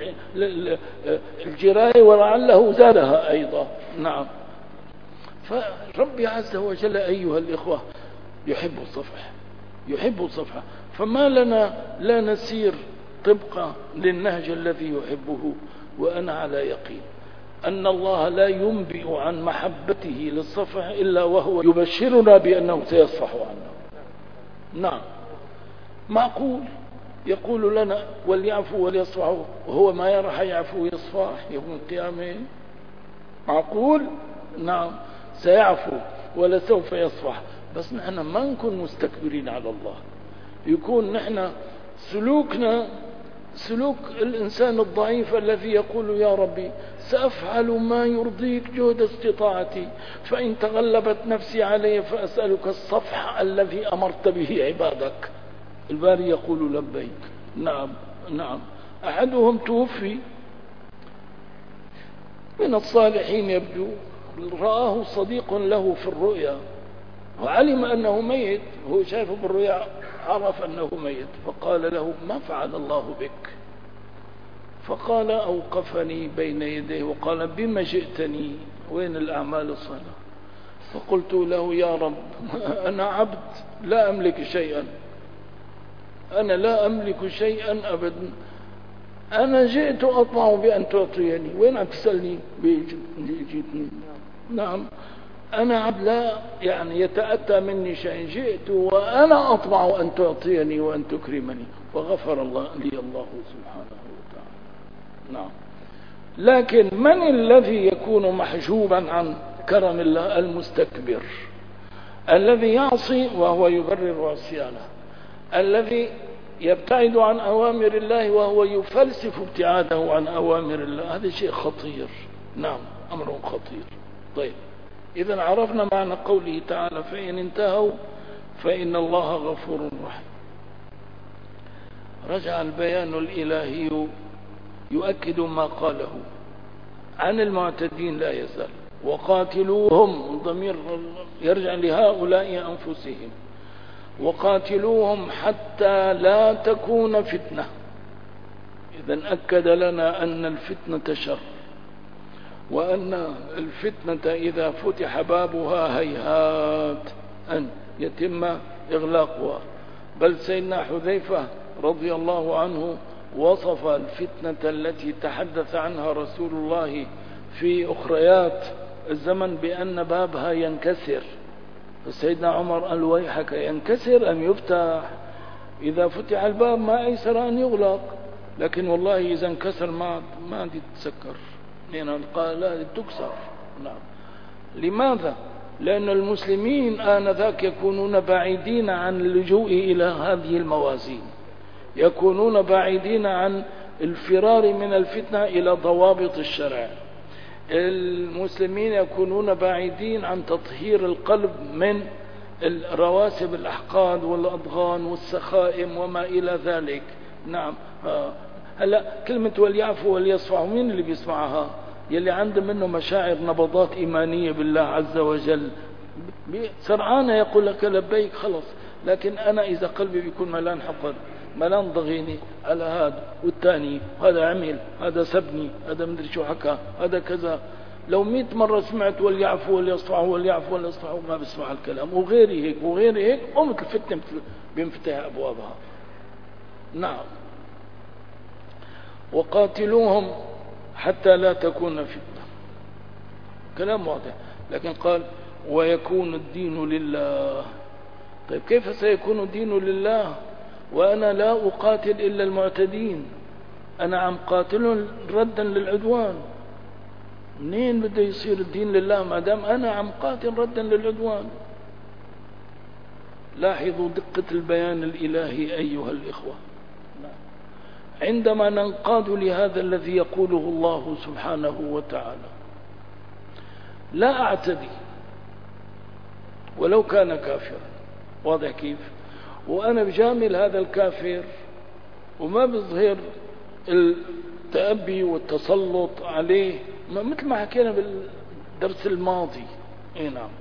الجراية ولعله زادها أيضا. نعم. فربي عز وجل أيها الإخوة يحب الصفح، يحب الصفحة. فما لنا لا نسير طبقا للنهج الذي يحبه، وأنا على يقين أن الله لا ينبئ عن محبته للصفح إلا وهو يبشرنا بأنه سيصفح عنه. نعم، معقول يقول لنا وليعفوا وليصفحوا وهو ما يرى حيعفو ويصفح يوم القيامة؟ معقول؟ نعم، سيعفو ولسوف يصفح، بس نحن ما نكون مستكبرين على الله، يكون نحن سلوكنا سلوك الإنسان الضعيف الذي يقول يا ربي سأفعل ما يرضيك جهد استطاعتي، فإن تغلبت نفسي علي فأسألك الصفح الذي أمرت به عبادك. الباري يقول لبيك. نعم نعم. أحدهم توفي من الصالحين يبدو، رآه صديق له في الرؤيا وعلم أنه ميت، هو شايفه بالرؤيا عرف أنه ميت، فقال له ما فعل الله بك؟ فقال أوقفني بين يديه وقال بما جئتني؟ وين الأعمال الصالحة؟ فقلت له يا رب أنا عبد لا أملك شيئا، أنا لا أملك شيئا أبدا، أنا جئت أطمع بأن تعطيني. وين عم تسألني جئتني؟ نعم أنا عبد لا يعني يتأتى مني شيء، جئت وأنا أطمع أن تعطيني وأن تكرمني، فغفر الله لي الله سبحانه وتعالى. نعم. لكن من الذي يكون محجوبا عن كرم الله؟ المستكبر الذي يعصي وهو يبرر عصيانه، الذي يبتعد عن أوامر الله وهو يفلسف ابتعاده عن أوامر الله. هذا شيء خطير. نعم أمر خطير. طيب إذا عرفنا معنى قوله تعالى فإن انتهوا فإن الله غفور رحيم. رجع البيان الإلهي يؤكد ما قاله عن المعتدين لا يزال. وقاتلوهم، الضمير يرجع لهؤلاء أنفسهم، وقاتلوهم حتى لا تكون فتنة. إذن أكد لنا أن الفتنة شر، وأن الفتنة إذا فتح بابها هيهات أن يتم إغلاقها. بل سيدنا حذيفة رضي الله عنه وصف الفتنة التي تحدث عنها رسول الله في أخريات الزمن بأن بابها ينكسر. فسيدنا عمر قال ويحك ينكسر أم يفتح؟ إذا فتح الباب ما أيسر أن يغلق، لكن والله إذا انكسر ما ما دي تسكر، لأن قال لا تكسر. نعم. لماذا؟ لأن المسلمين آنذاك يكونون بعيدين عن اللجوء إلى هذه الموازين، يكونون بعيدين عن الفرار من الفتنة إلى ضوابط الشرع. المسلمين يكونون بعيدين عن تطهير القلب من رواسب الأحقاد والأضغان والسخائم وما إلى ذلك. نعم. هلا كلمة وليعفوا وليصفحوا مين اللي بيسمعها؟ يلي عنده منه مشاعر نبضات إيمانية بالله عز وجل سرعان يقول لك لبيك خلص. لكن أنا إذا قلبي بيكون ملان حقد، ملان ضغيني على هذا والتاني، هذا عمل، هذا سبني، هذا مدري شو حكى، هذا كذا، لو مئة مرة سمعت وليعفوا وليصفحوا وليعفوا وليصفحوا ما بسمع الكلام، وغيري هيك وغيري هيك، قمت الفتنة بينفتح أبوابها. نعم. وقاتلوهم حتى لا تكون فتنة، كلام واضح. لكن قال ويكون الدين لله. طيب كيف سيكون الدين لله وأنا لا أقاتل إلا المعتدين؟ أنا عم قاتل ردا للعدوان، منين بده يصير الدين لله ما دام أنا عم قاتل ردا للعدوان؟ لاحظوا دقة البيان الإلهي أيها الإخوة. عندما ننقاد لهذا الذي يقوله الله سبحانه وتعالى لا أعتدي ولو كان كافرا، واضح كيف؟ وأنا بجامل هذا الكافر وما بظهر التأبي والتسلط عليه مثل ما حكينا بالدرس الماضي. اي نعم.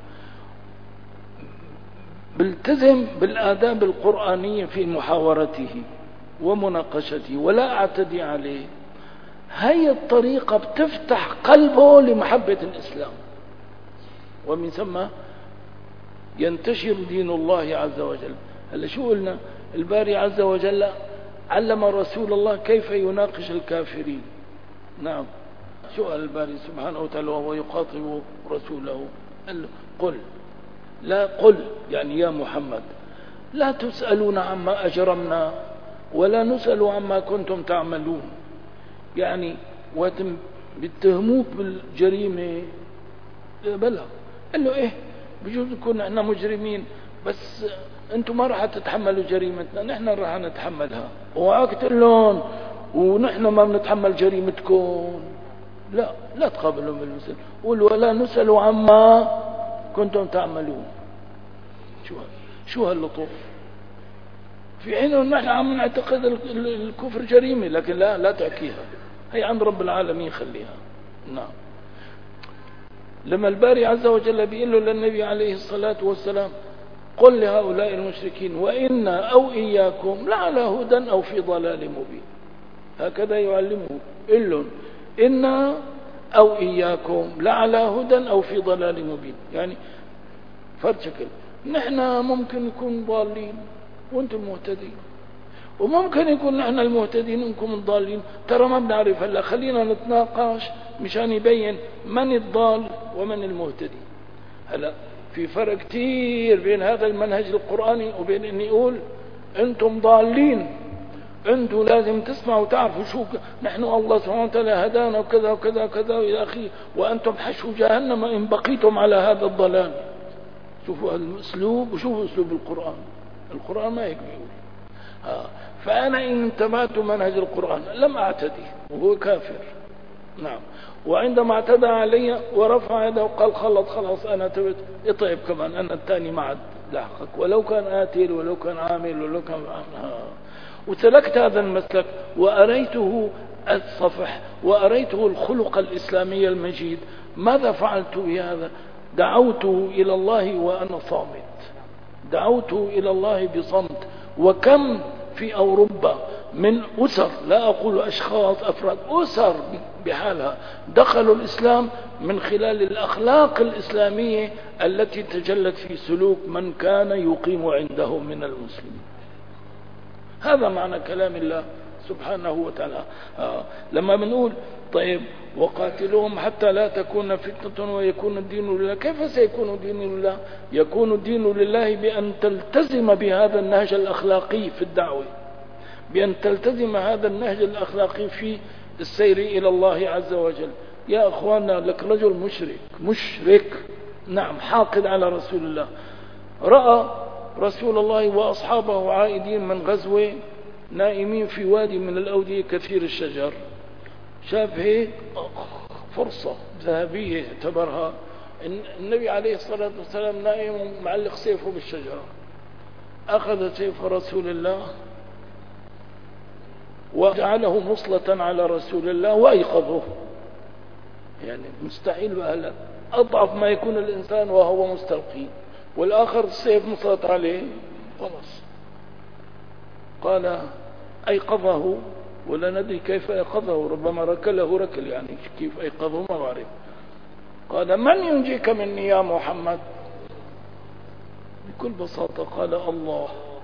بلتزم بالآداب القرآنية في محاورته ومناقشته ولا أعتدي عليه. هي الطريقة بتفتح قلبه لمحبة الإسلام، ومن ثم ينتشر دين الله عز وجل. هلا شو قلنا؟ الباري عز وجل علم رسول الله كيف يناقش الكافرين. نعم. شو قال الباري سبحانه وتعالى وهو يخاطب رسوله؟ قال له قل، لا قل يعني يا محمد لا تسألون عما أجرمنا ولا نسأل عما كنتم تعملون. يعني وتم بيتهموك بالجريمة بلا، قال له ايه بجوز نكون احنا مجرمين بس انتم ما راح تتحملوا جريمتنا، نحن راح نتحملها. وعاك تقول لهم ونحن ما بنتحمل جريمتكم. لا لا تقابلهم بالمثل، قول ولا نسأل عما كنتم تعملون. شو شو هاللطف؟ في حين نحن عم نعتقد الكفر جريمة، لكن لا لا تحكيها، هي عند رب العالمين خليها. نعم. لما الباري عز وجل بيقول له للنبي عليه الصلاة والسلام قل لهؤلاء المشركين وإنا أو إياكم لعلى هدى أو في ضلال مبين، هكذا يعلمه، قل لهم إنا أو إياكم لعلى هدى أو في ضلال مبين. يعني فرد شكل، نحن ممكن نكون ضالين وانتم مهتدين، وممكن يكون نحن المهتدين وانكم الضالين، ترى ما بنعرف. هلا خلينا نتناقش مشان يبين من الضال ومن المهتدي. هلا في فرق كتير بين هذا المنهج القرآني وبين اني اقول انتم ضالين، انتم لازم تسمعوا وتعرفوا شو نحن الله سبحانه وتعالى هدانا وكذا وكذا وكذا الى اخره، وانتم حشو جهنم ان بقيتم على هذا الضلال. شوفوا الاسلوب وشوفوا اسلوب القرآن. القرآن ما هيك بيقول. ها فانا ان انتبهت منهج القرآن لم اعتدي وهو كافر. نعم. وعندما اعتدى علي ورفع يده وقال خلص خلاص انا تبت اطيب كمان انا الثاني ما عاد لاحقك، ولو كان قاتل ولو كان عامل ولو كان عامل. وسلكت هذا المسلك واريته الصفح واريته الخلق الاسلامي المجيد. ماذا فعلت بهذا؟ دعوت الى الله وانا صامت، دعوت الى الله بصمت. وكم في اوروبا من أسر، لا أقول أشخاص أفراد، أسر بحالها دخلوا الإسلام من خلال الأخلاق الإسلامية التي تجلت في سلوك من كان يقيم عنده من المسلمين. هذا معنى كلام الله سبحانه وتعالى. آه. لما بنقول طيب وقاتلوهم حتى لا تكون فتنة ويكون الدين لله، كيف سيكون الدين لله؟ يكون الدين لله بأن تلتزم بهذا النهج الأخلاقي في الدعوة، بأن تلتزم هذا النهج الأخلاقي في السير إلى الله عز وجل. يا أخوانا لك رجل مشرك مشرك نعم حاقد على رسول الله، رأى رسول الله وأصحابه عائدين من غزوة نائمين في وادي من الأودية كثير الشجر، شاف هيك فرصة ذهبية اعتبرها. النبي عليه الصلاة والسلام نائم ومعلق سيفه بالشجرة، أخذ سيف رسول الله وجعله مصلة على رسول الله وأيقظه. يعني مستحيل بقى، أضعف ما يكون الإنسان وهو مستلقي، والآخر السيف مسلط عليه خلاص. قال أيقظه ولا ندري كيف أيقظه، ربما ركله ركل، يعني كيف أيقظه ما بعرف. قال من ينجيك مني يا محمد؟ بكل بساطة قال الله.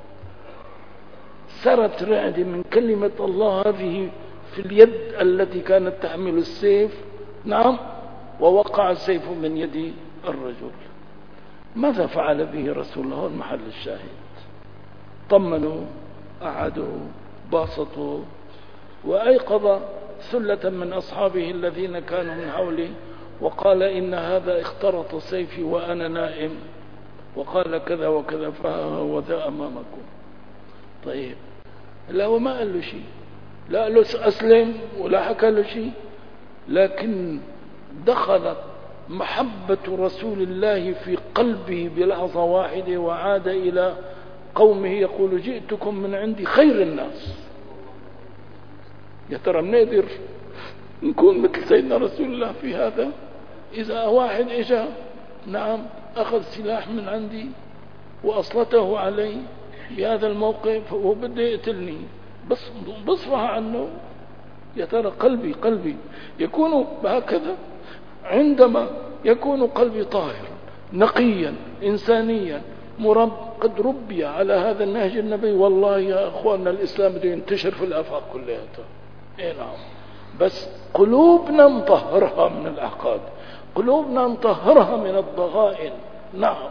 سرت رعدة من كلمة الله هذه في اليد التي كانت تحمل السيف، نعم، ووقع السيف من يد الرجل. ماذا فعل به رسول الله؟ المحل الشاهد. طمنوا، أعادوا، باسطوا، وأيقظ ثلة من أصحابه الذين كانوا من حوله، وقال إن هذا اخترط سيفي وأنا نائم، وقال كذا وكذا، فهو ذا أمامكم. طيب لا، هو ما قال له شيء، لا قال له أسلم ولا حكى له شيء، لكن دخلت محبة رسول الله في قلبه بلحظة واحدة، وعاد إلى قومه يقول جئتكم من عندي خير الناس. يا ترى بنقدر نكون مثل سيدنا رسول الله في هذا؟ إذا واحد إجا نعم أخذ سلاح من عندي وأسلطه علي بهذا الموقف وهو بده يقتلني، بس بصفح عنه. يا ترى قلبي قلبي يكون هكذا عندما يكون قلبي طاهر نقيا إنسانيا مرب قد ربي على هذا النهج النبي. والله يا أخواننا الإسلام بده ينتشر في الآفاق كلها. إيه نعم، بس قلوبنا نطهرها من الأحقاد، قلوبنا نطهرها من الضغائن. نعم.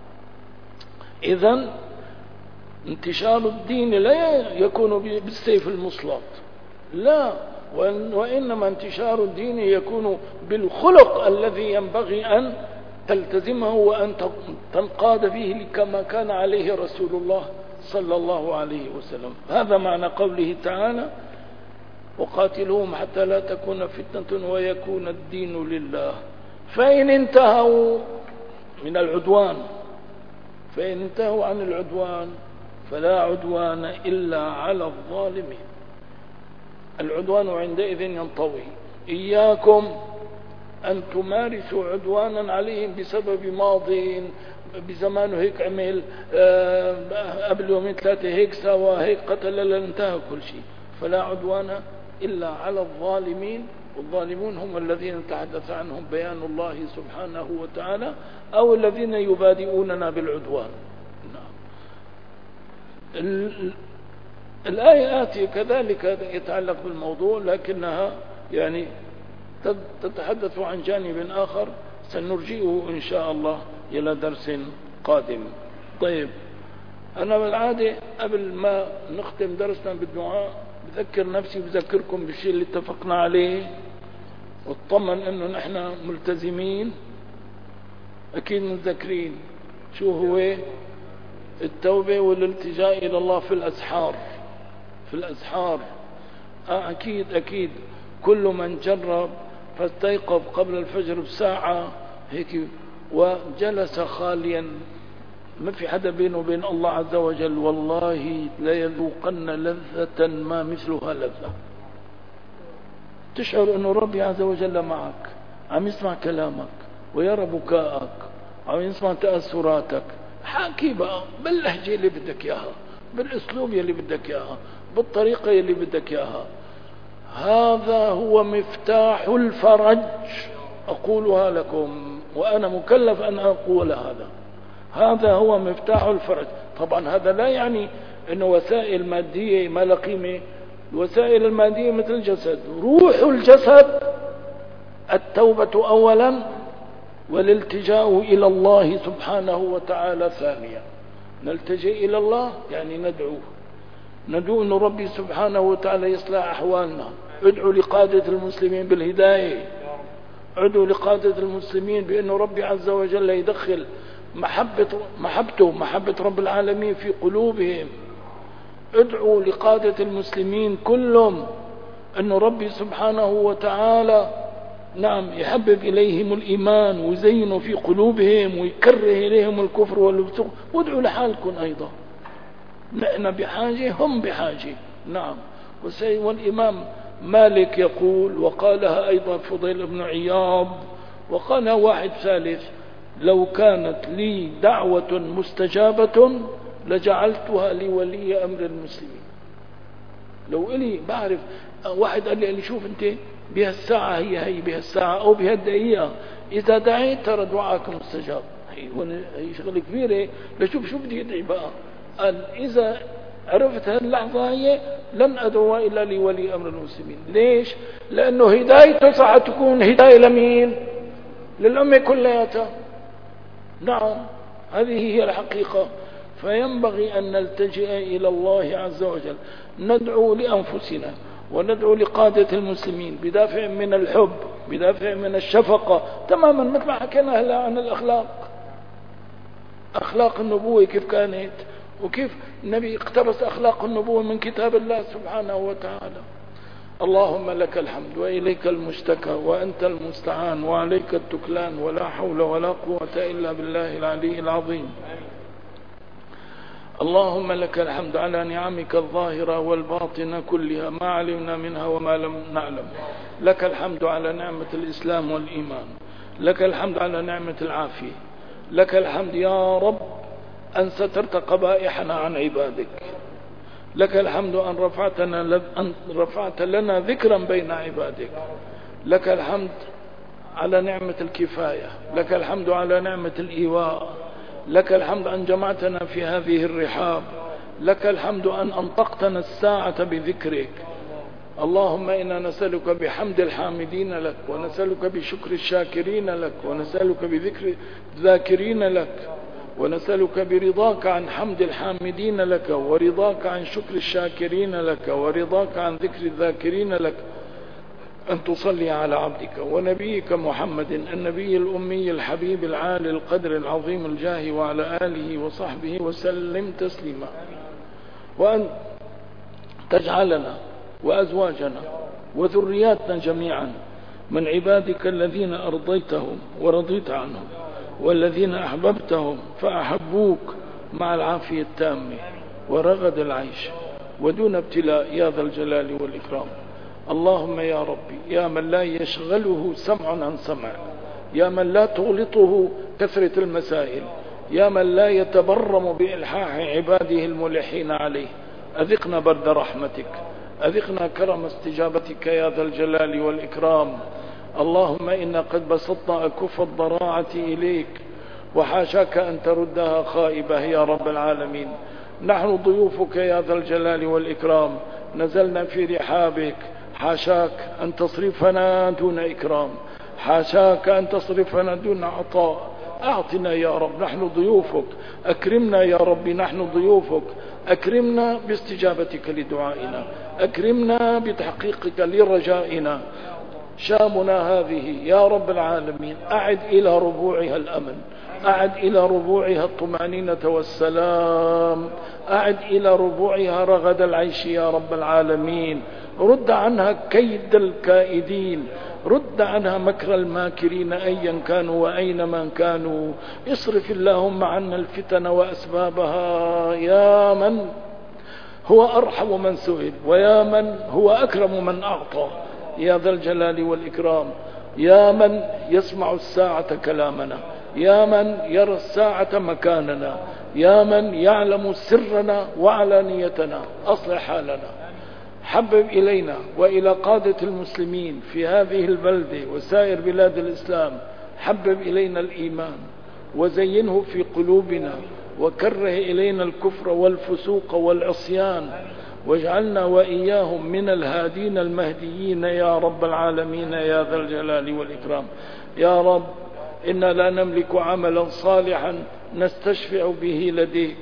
إذن انتشار الدين لا يكون بالسيف المسلط، لا، وإنما انتشار الدين يكون بالخلق الذي ينبغي أن تلتزمه وأن تنقاد به كما كان عليه رسول الله صلى الله عليه وسلم. هذا معنى قوله تعالى وقاتلوهم حتى لا تكون فتنة ويكون الدين لله. فإن انتهوا من العدوان فإن انتهوا عن العدوان فلا عدوان إلا على الظالمين. العدوان عندئذ ينطوي. إياكم أن تمارسوا عدوانا عليهم بسبب ماضٍ، بزمانه هيك عمل، قبل يومين ثلاثة هيك سوى هيك قتل، لا انتهى كل شيء. فلا عدوان إلا على الظالمين. والظالمون هم الذين تحدث عنهم بيان الله سبحانه وتعالى، أو الذين يبادئوننا بالعدوان. نعم. الآية آتية كذلك يتعلق بالموضوع، لكنها يعني تتحدث عن جانب آخر سنرجئه إن شاء الله إلى درس قادم. طيب، أنا بالعادة قبل ما نختم درسنا بالدعاء بذكر نفسي بذكركم بالشيء اللي اتفقنا عليه، واطمن أنه نحن ملتزمين أكيد متذكرين شو هو التوبة والالتجاء إلى الله في الأسحار. في الأسحار أكيد أكيد كل من جرب فاستيقظ قبل الفجر بساعة هيك وجلس خاليا ما في حدا بينه وبين الله عز وجل، والله لا يذوقن لذة ما مثلها لذة. تشعر أنه ربي عز وجل معك، عم يسمع كلامك ويرى بكاءك، عم يسمع تأثراتك. حاكي بقى باللهجة اللي بدك إياها، بالأسلوب اللي بدك إياها، بالطريقة اللي بدك إياها. هذا هو مفتاح الفرج. أقولها لكم وأنا مكلف أن أقول هذا. هذا هو مفتاح الفرج. طبعا هذا لا يعني أن وسائل مادية ما لها قيمة. الوسائل المادية مثل الجسد، روح الجسد التوبة أولا والالتجاء إلى الله سبحانه وتعالى ثانيا. نلتجئ إلى الله يعني ندعوه، ندعو أن ربي سبحانه وتعالى يصلح أحوالنا. ادعو لقادة المسلمين بالهداية، ادعو لقادة المسلمين بأن ربي عز وجل يدخل محبة محبته محبة رب العالمين في قلوبهم. ادعو لقادة المسلمين كلهم أن ربي سبحانه وتعالى نعم يحبب إليهم الإيمان ويزينه في قلوبهم ويكره إليهم الكفر والفسوق. وادعوا لحالكم أيضا، نحن بحاجة هم بحاجة. نعم. والإمام مالك يقول، وقالها أيضا فضيل بن عياض، وقالها واحد ثالث: لو كانت لي دعوة مستجابة لجعلتها لولي أمر المسلمين. لو إلي بعرف واحد قال لي شوف أنت بهالساعة هي هي بهالساعة أو بهالدقيقة إذا دعيت ترى دعاءك مستجاب. هي شغلة كبيرة. لشوف شو بدي أدعي بقى. قال إذا عرفت هاللحظة هي لن أدعو إلا لولي أمر المسلمين. ليش؟ لأنه هدايته ستكون هداية لمين؟ للأمة كلها. نعم، هذه هي الحقيقة. فينبغي أن نلتجئ إلى الله عز وجل، ندعو لأنفسنا وندعو لقادة المسلمين بدافع من الحب، بدافع من الشفقة، تماما مثل ما حكينا هلا عن الأخلاق. أخلاق النبوة كيف كانت، وكيف النبي اقتبس أخلاق النبوة من كتاب الله سبحانه وتعالى. اللهم لك الحمد وإليك المشتكى وأنت المستعان وعليك التكلان ولا حول ولا قوة إلا بالله العلي العظيم. اللهم لك الحمد على نعمك الظاهرة والباطنة كلها ما علمنا منها وما لم نعلم. لك الحمد على نعمة الإسلام والإيمان، لك الحمد على نعمة العافية، لك الحمد يا رب أن سترت قبائحنا عن عبادك، لك الحمد أن رفعتنا أن رفعت لنا ذكرا بين عبادك، لك الحمد على نعمة الكفاية، لك الحمد على نعمة الإيواء، لك الحمد أن جمعتنا في هذه الرحاب، لك الحمد أن أنطقتنا الساعة بذكرك. اللهم إنا نسألك بحمد الحامدين لك، ونسألك بشكر الشاكرين لك، ونسألك بذكر الذاكرين لك، ونسألك برضاك عن حمد الحامدين لك، ورضاك عن شكر الشاكرين لك، ورضاك عن ذكر الذاكرين لك، أن تصلي على عبدك ونبيك محمد النبي الأمي الحبيب العالي القدر العظيم الجاه وعلى آله وصحبه وسلم تسليما، وأن تجعلنا وأزواجنا وذرياتنا جميعا من عبادك الذين أرضيتهم ورضيت عنهم، والذين أحببتهم فأحبوك مع العافية التامة ورغد العيش ودون ابتلاء يا ذا الجلال والإكرام. اللهم يا ربي يا من لا يشغله سمع عن سمع، يا من لا تغلطه كثرة المسائل، يا من لا يتبرم بإلحاح عباده الملحين عليه، أذقنا برد رحمتك، أذقنا كرم استجابتك يا ذا الجلال والإكرام. اللهم إنا قد بسطنا أكف الضراعة إليك وحاشاك أن تردها خائبة يا رب العالمين. نحن ضيوفك يا ذا الجلال والإكرام، نزلنا في رحابك، حاشاك أن تصرفنا دون إكرام، حاشاك أن تصرفنا دون عطاء. أعطنا يا رب، نحن ضيوفك، أكرمنا يا رب، نحن ضيوفك، أكرمنا باستجابتك لدعائنا، أكرمنا بتحقيقك لرجائنا. شامنا هذه يا رب العالمين أعد إلى ربوعها الأمن، أعد إلى ربوعها الطمأنينة والسلام، أعد إلى ربوعها رغد العيش يا رب العالمين. رد عنها كيد الكائدين، رد عنها مكر الماكرين أيا كانوا وأينما كانوا. اصرف اللهم عنا الفتن وأسبابها يا من هو أرحم من سئل، ويا من هو أكرم من أعطى يا ذا الجلال والإكرام. يا من يسمع الساعة كلامنا، يا من يرى الساعة مكاننا، يا من يعلم سرنا وعلانيتنا، أصلح حالنا. حبب إلينا وإلى قادة المسلمين في هذه البلدة وسائر بلاد الإسلام، حبب إلينا الإيمان وزينه في قلوبنا، وكره إلينا الكفر والفسوق والعصيان، واجعلنا وإياهم من الهادين المهديين يا رب العالمين يا ذا الجلال والإكرام. يا رب إنا لا نملك عملا صالحا نستشفع به لديك،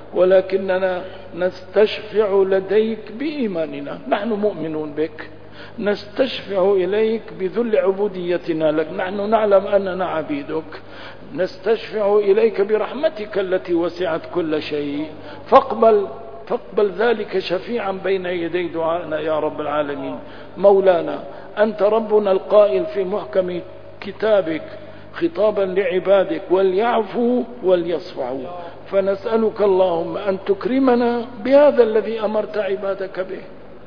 ولكننا نستشفع لديك بإيماننا، نحن مؤمنون بك، نستشفع إليك بذل عبوديتنا لك، نحن نعلم أننا عبيدك، نستشفع إليك برحمتك التي وسعت كل شيء، فاقبل فاقبل ذلك شفيعا بين يدي دعائنا يا رب العالمين. مولانا أنت ربنا القائل في محكم كتابك خطابا لعبادك وليعفوا وليصفحوا، فنسألك اللهم أن تكرمنا بهذا الذي أمرت عبادك به.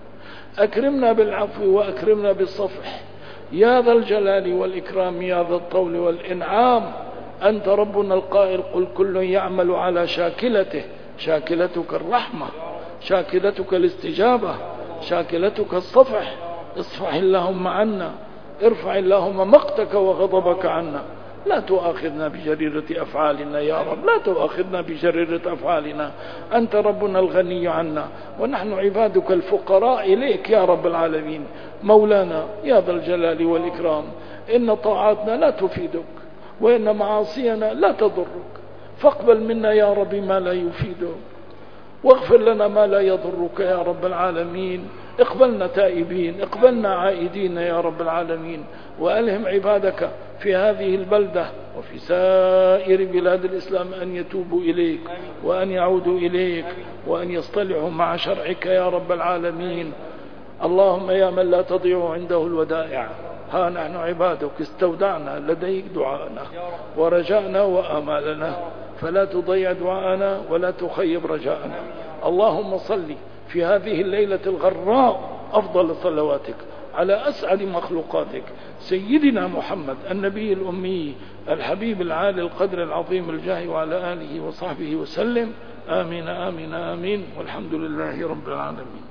أكرمنا بالعفو وأكرمنا بالصفح يا ذا الجلال والإكرام يا ذا الطول والإنعام. أنت ربنا القائل قل كل يعمل على شاكلته، شاكلتك الرحمة، شاكلتك الاستجابة، شاكلتك الصفح. اصفح اللهم عنا، ارفع اللهم مقتك وغضبك عنا، لا تؤاخذنا بجريرة أفعالنا يا رب، لا تؤاخذنا بجريرة أفعالنا. أنت ربنا الغني عنا ونحن عبادك الفقراء إليك يا رب العالمين. مولانا يا ذا الجلال والإكرام، إن طاعاتنا لا تفيدك وإن معاصينا لا تضرك، فاقبل منا يا رب ما لا يفيدك واغفر لنا ما لا يضرك يا رب العالمين. اقبلنا تائبين، اقبلنا عائدين يا رب العالمين، وألهم عبادك في هذه البلدة وفي سائر بلاد الإسلام أن يتوبوا إليك وأن يعودوا إليك وأن يصطلحوا مع شرعك يا رب العالمين. اللهم يا من لا تضيع عنده الودائع، ها نحن عبادك استودعنا لديك دعاءنا ورجاءنا وآمالنا، فلا تضيع دعاءنا ولا تخيب رجاءنا. اللهم صل في هذه الليلة الغراء أفضل صلواتك على أسعد مخلوقاتك سيدنا محمد النبي الأمي الحبيب العالي القدر العظيم الجاه، وعلى آله وصحبه وسلم. آمين آمين آمين، والحمد لله رب العالمين.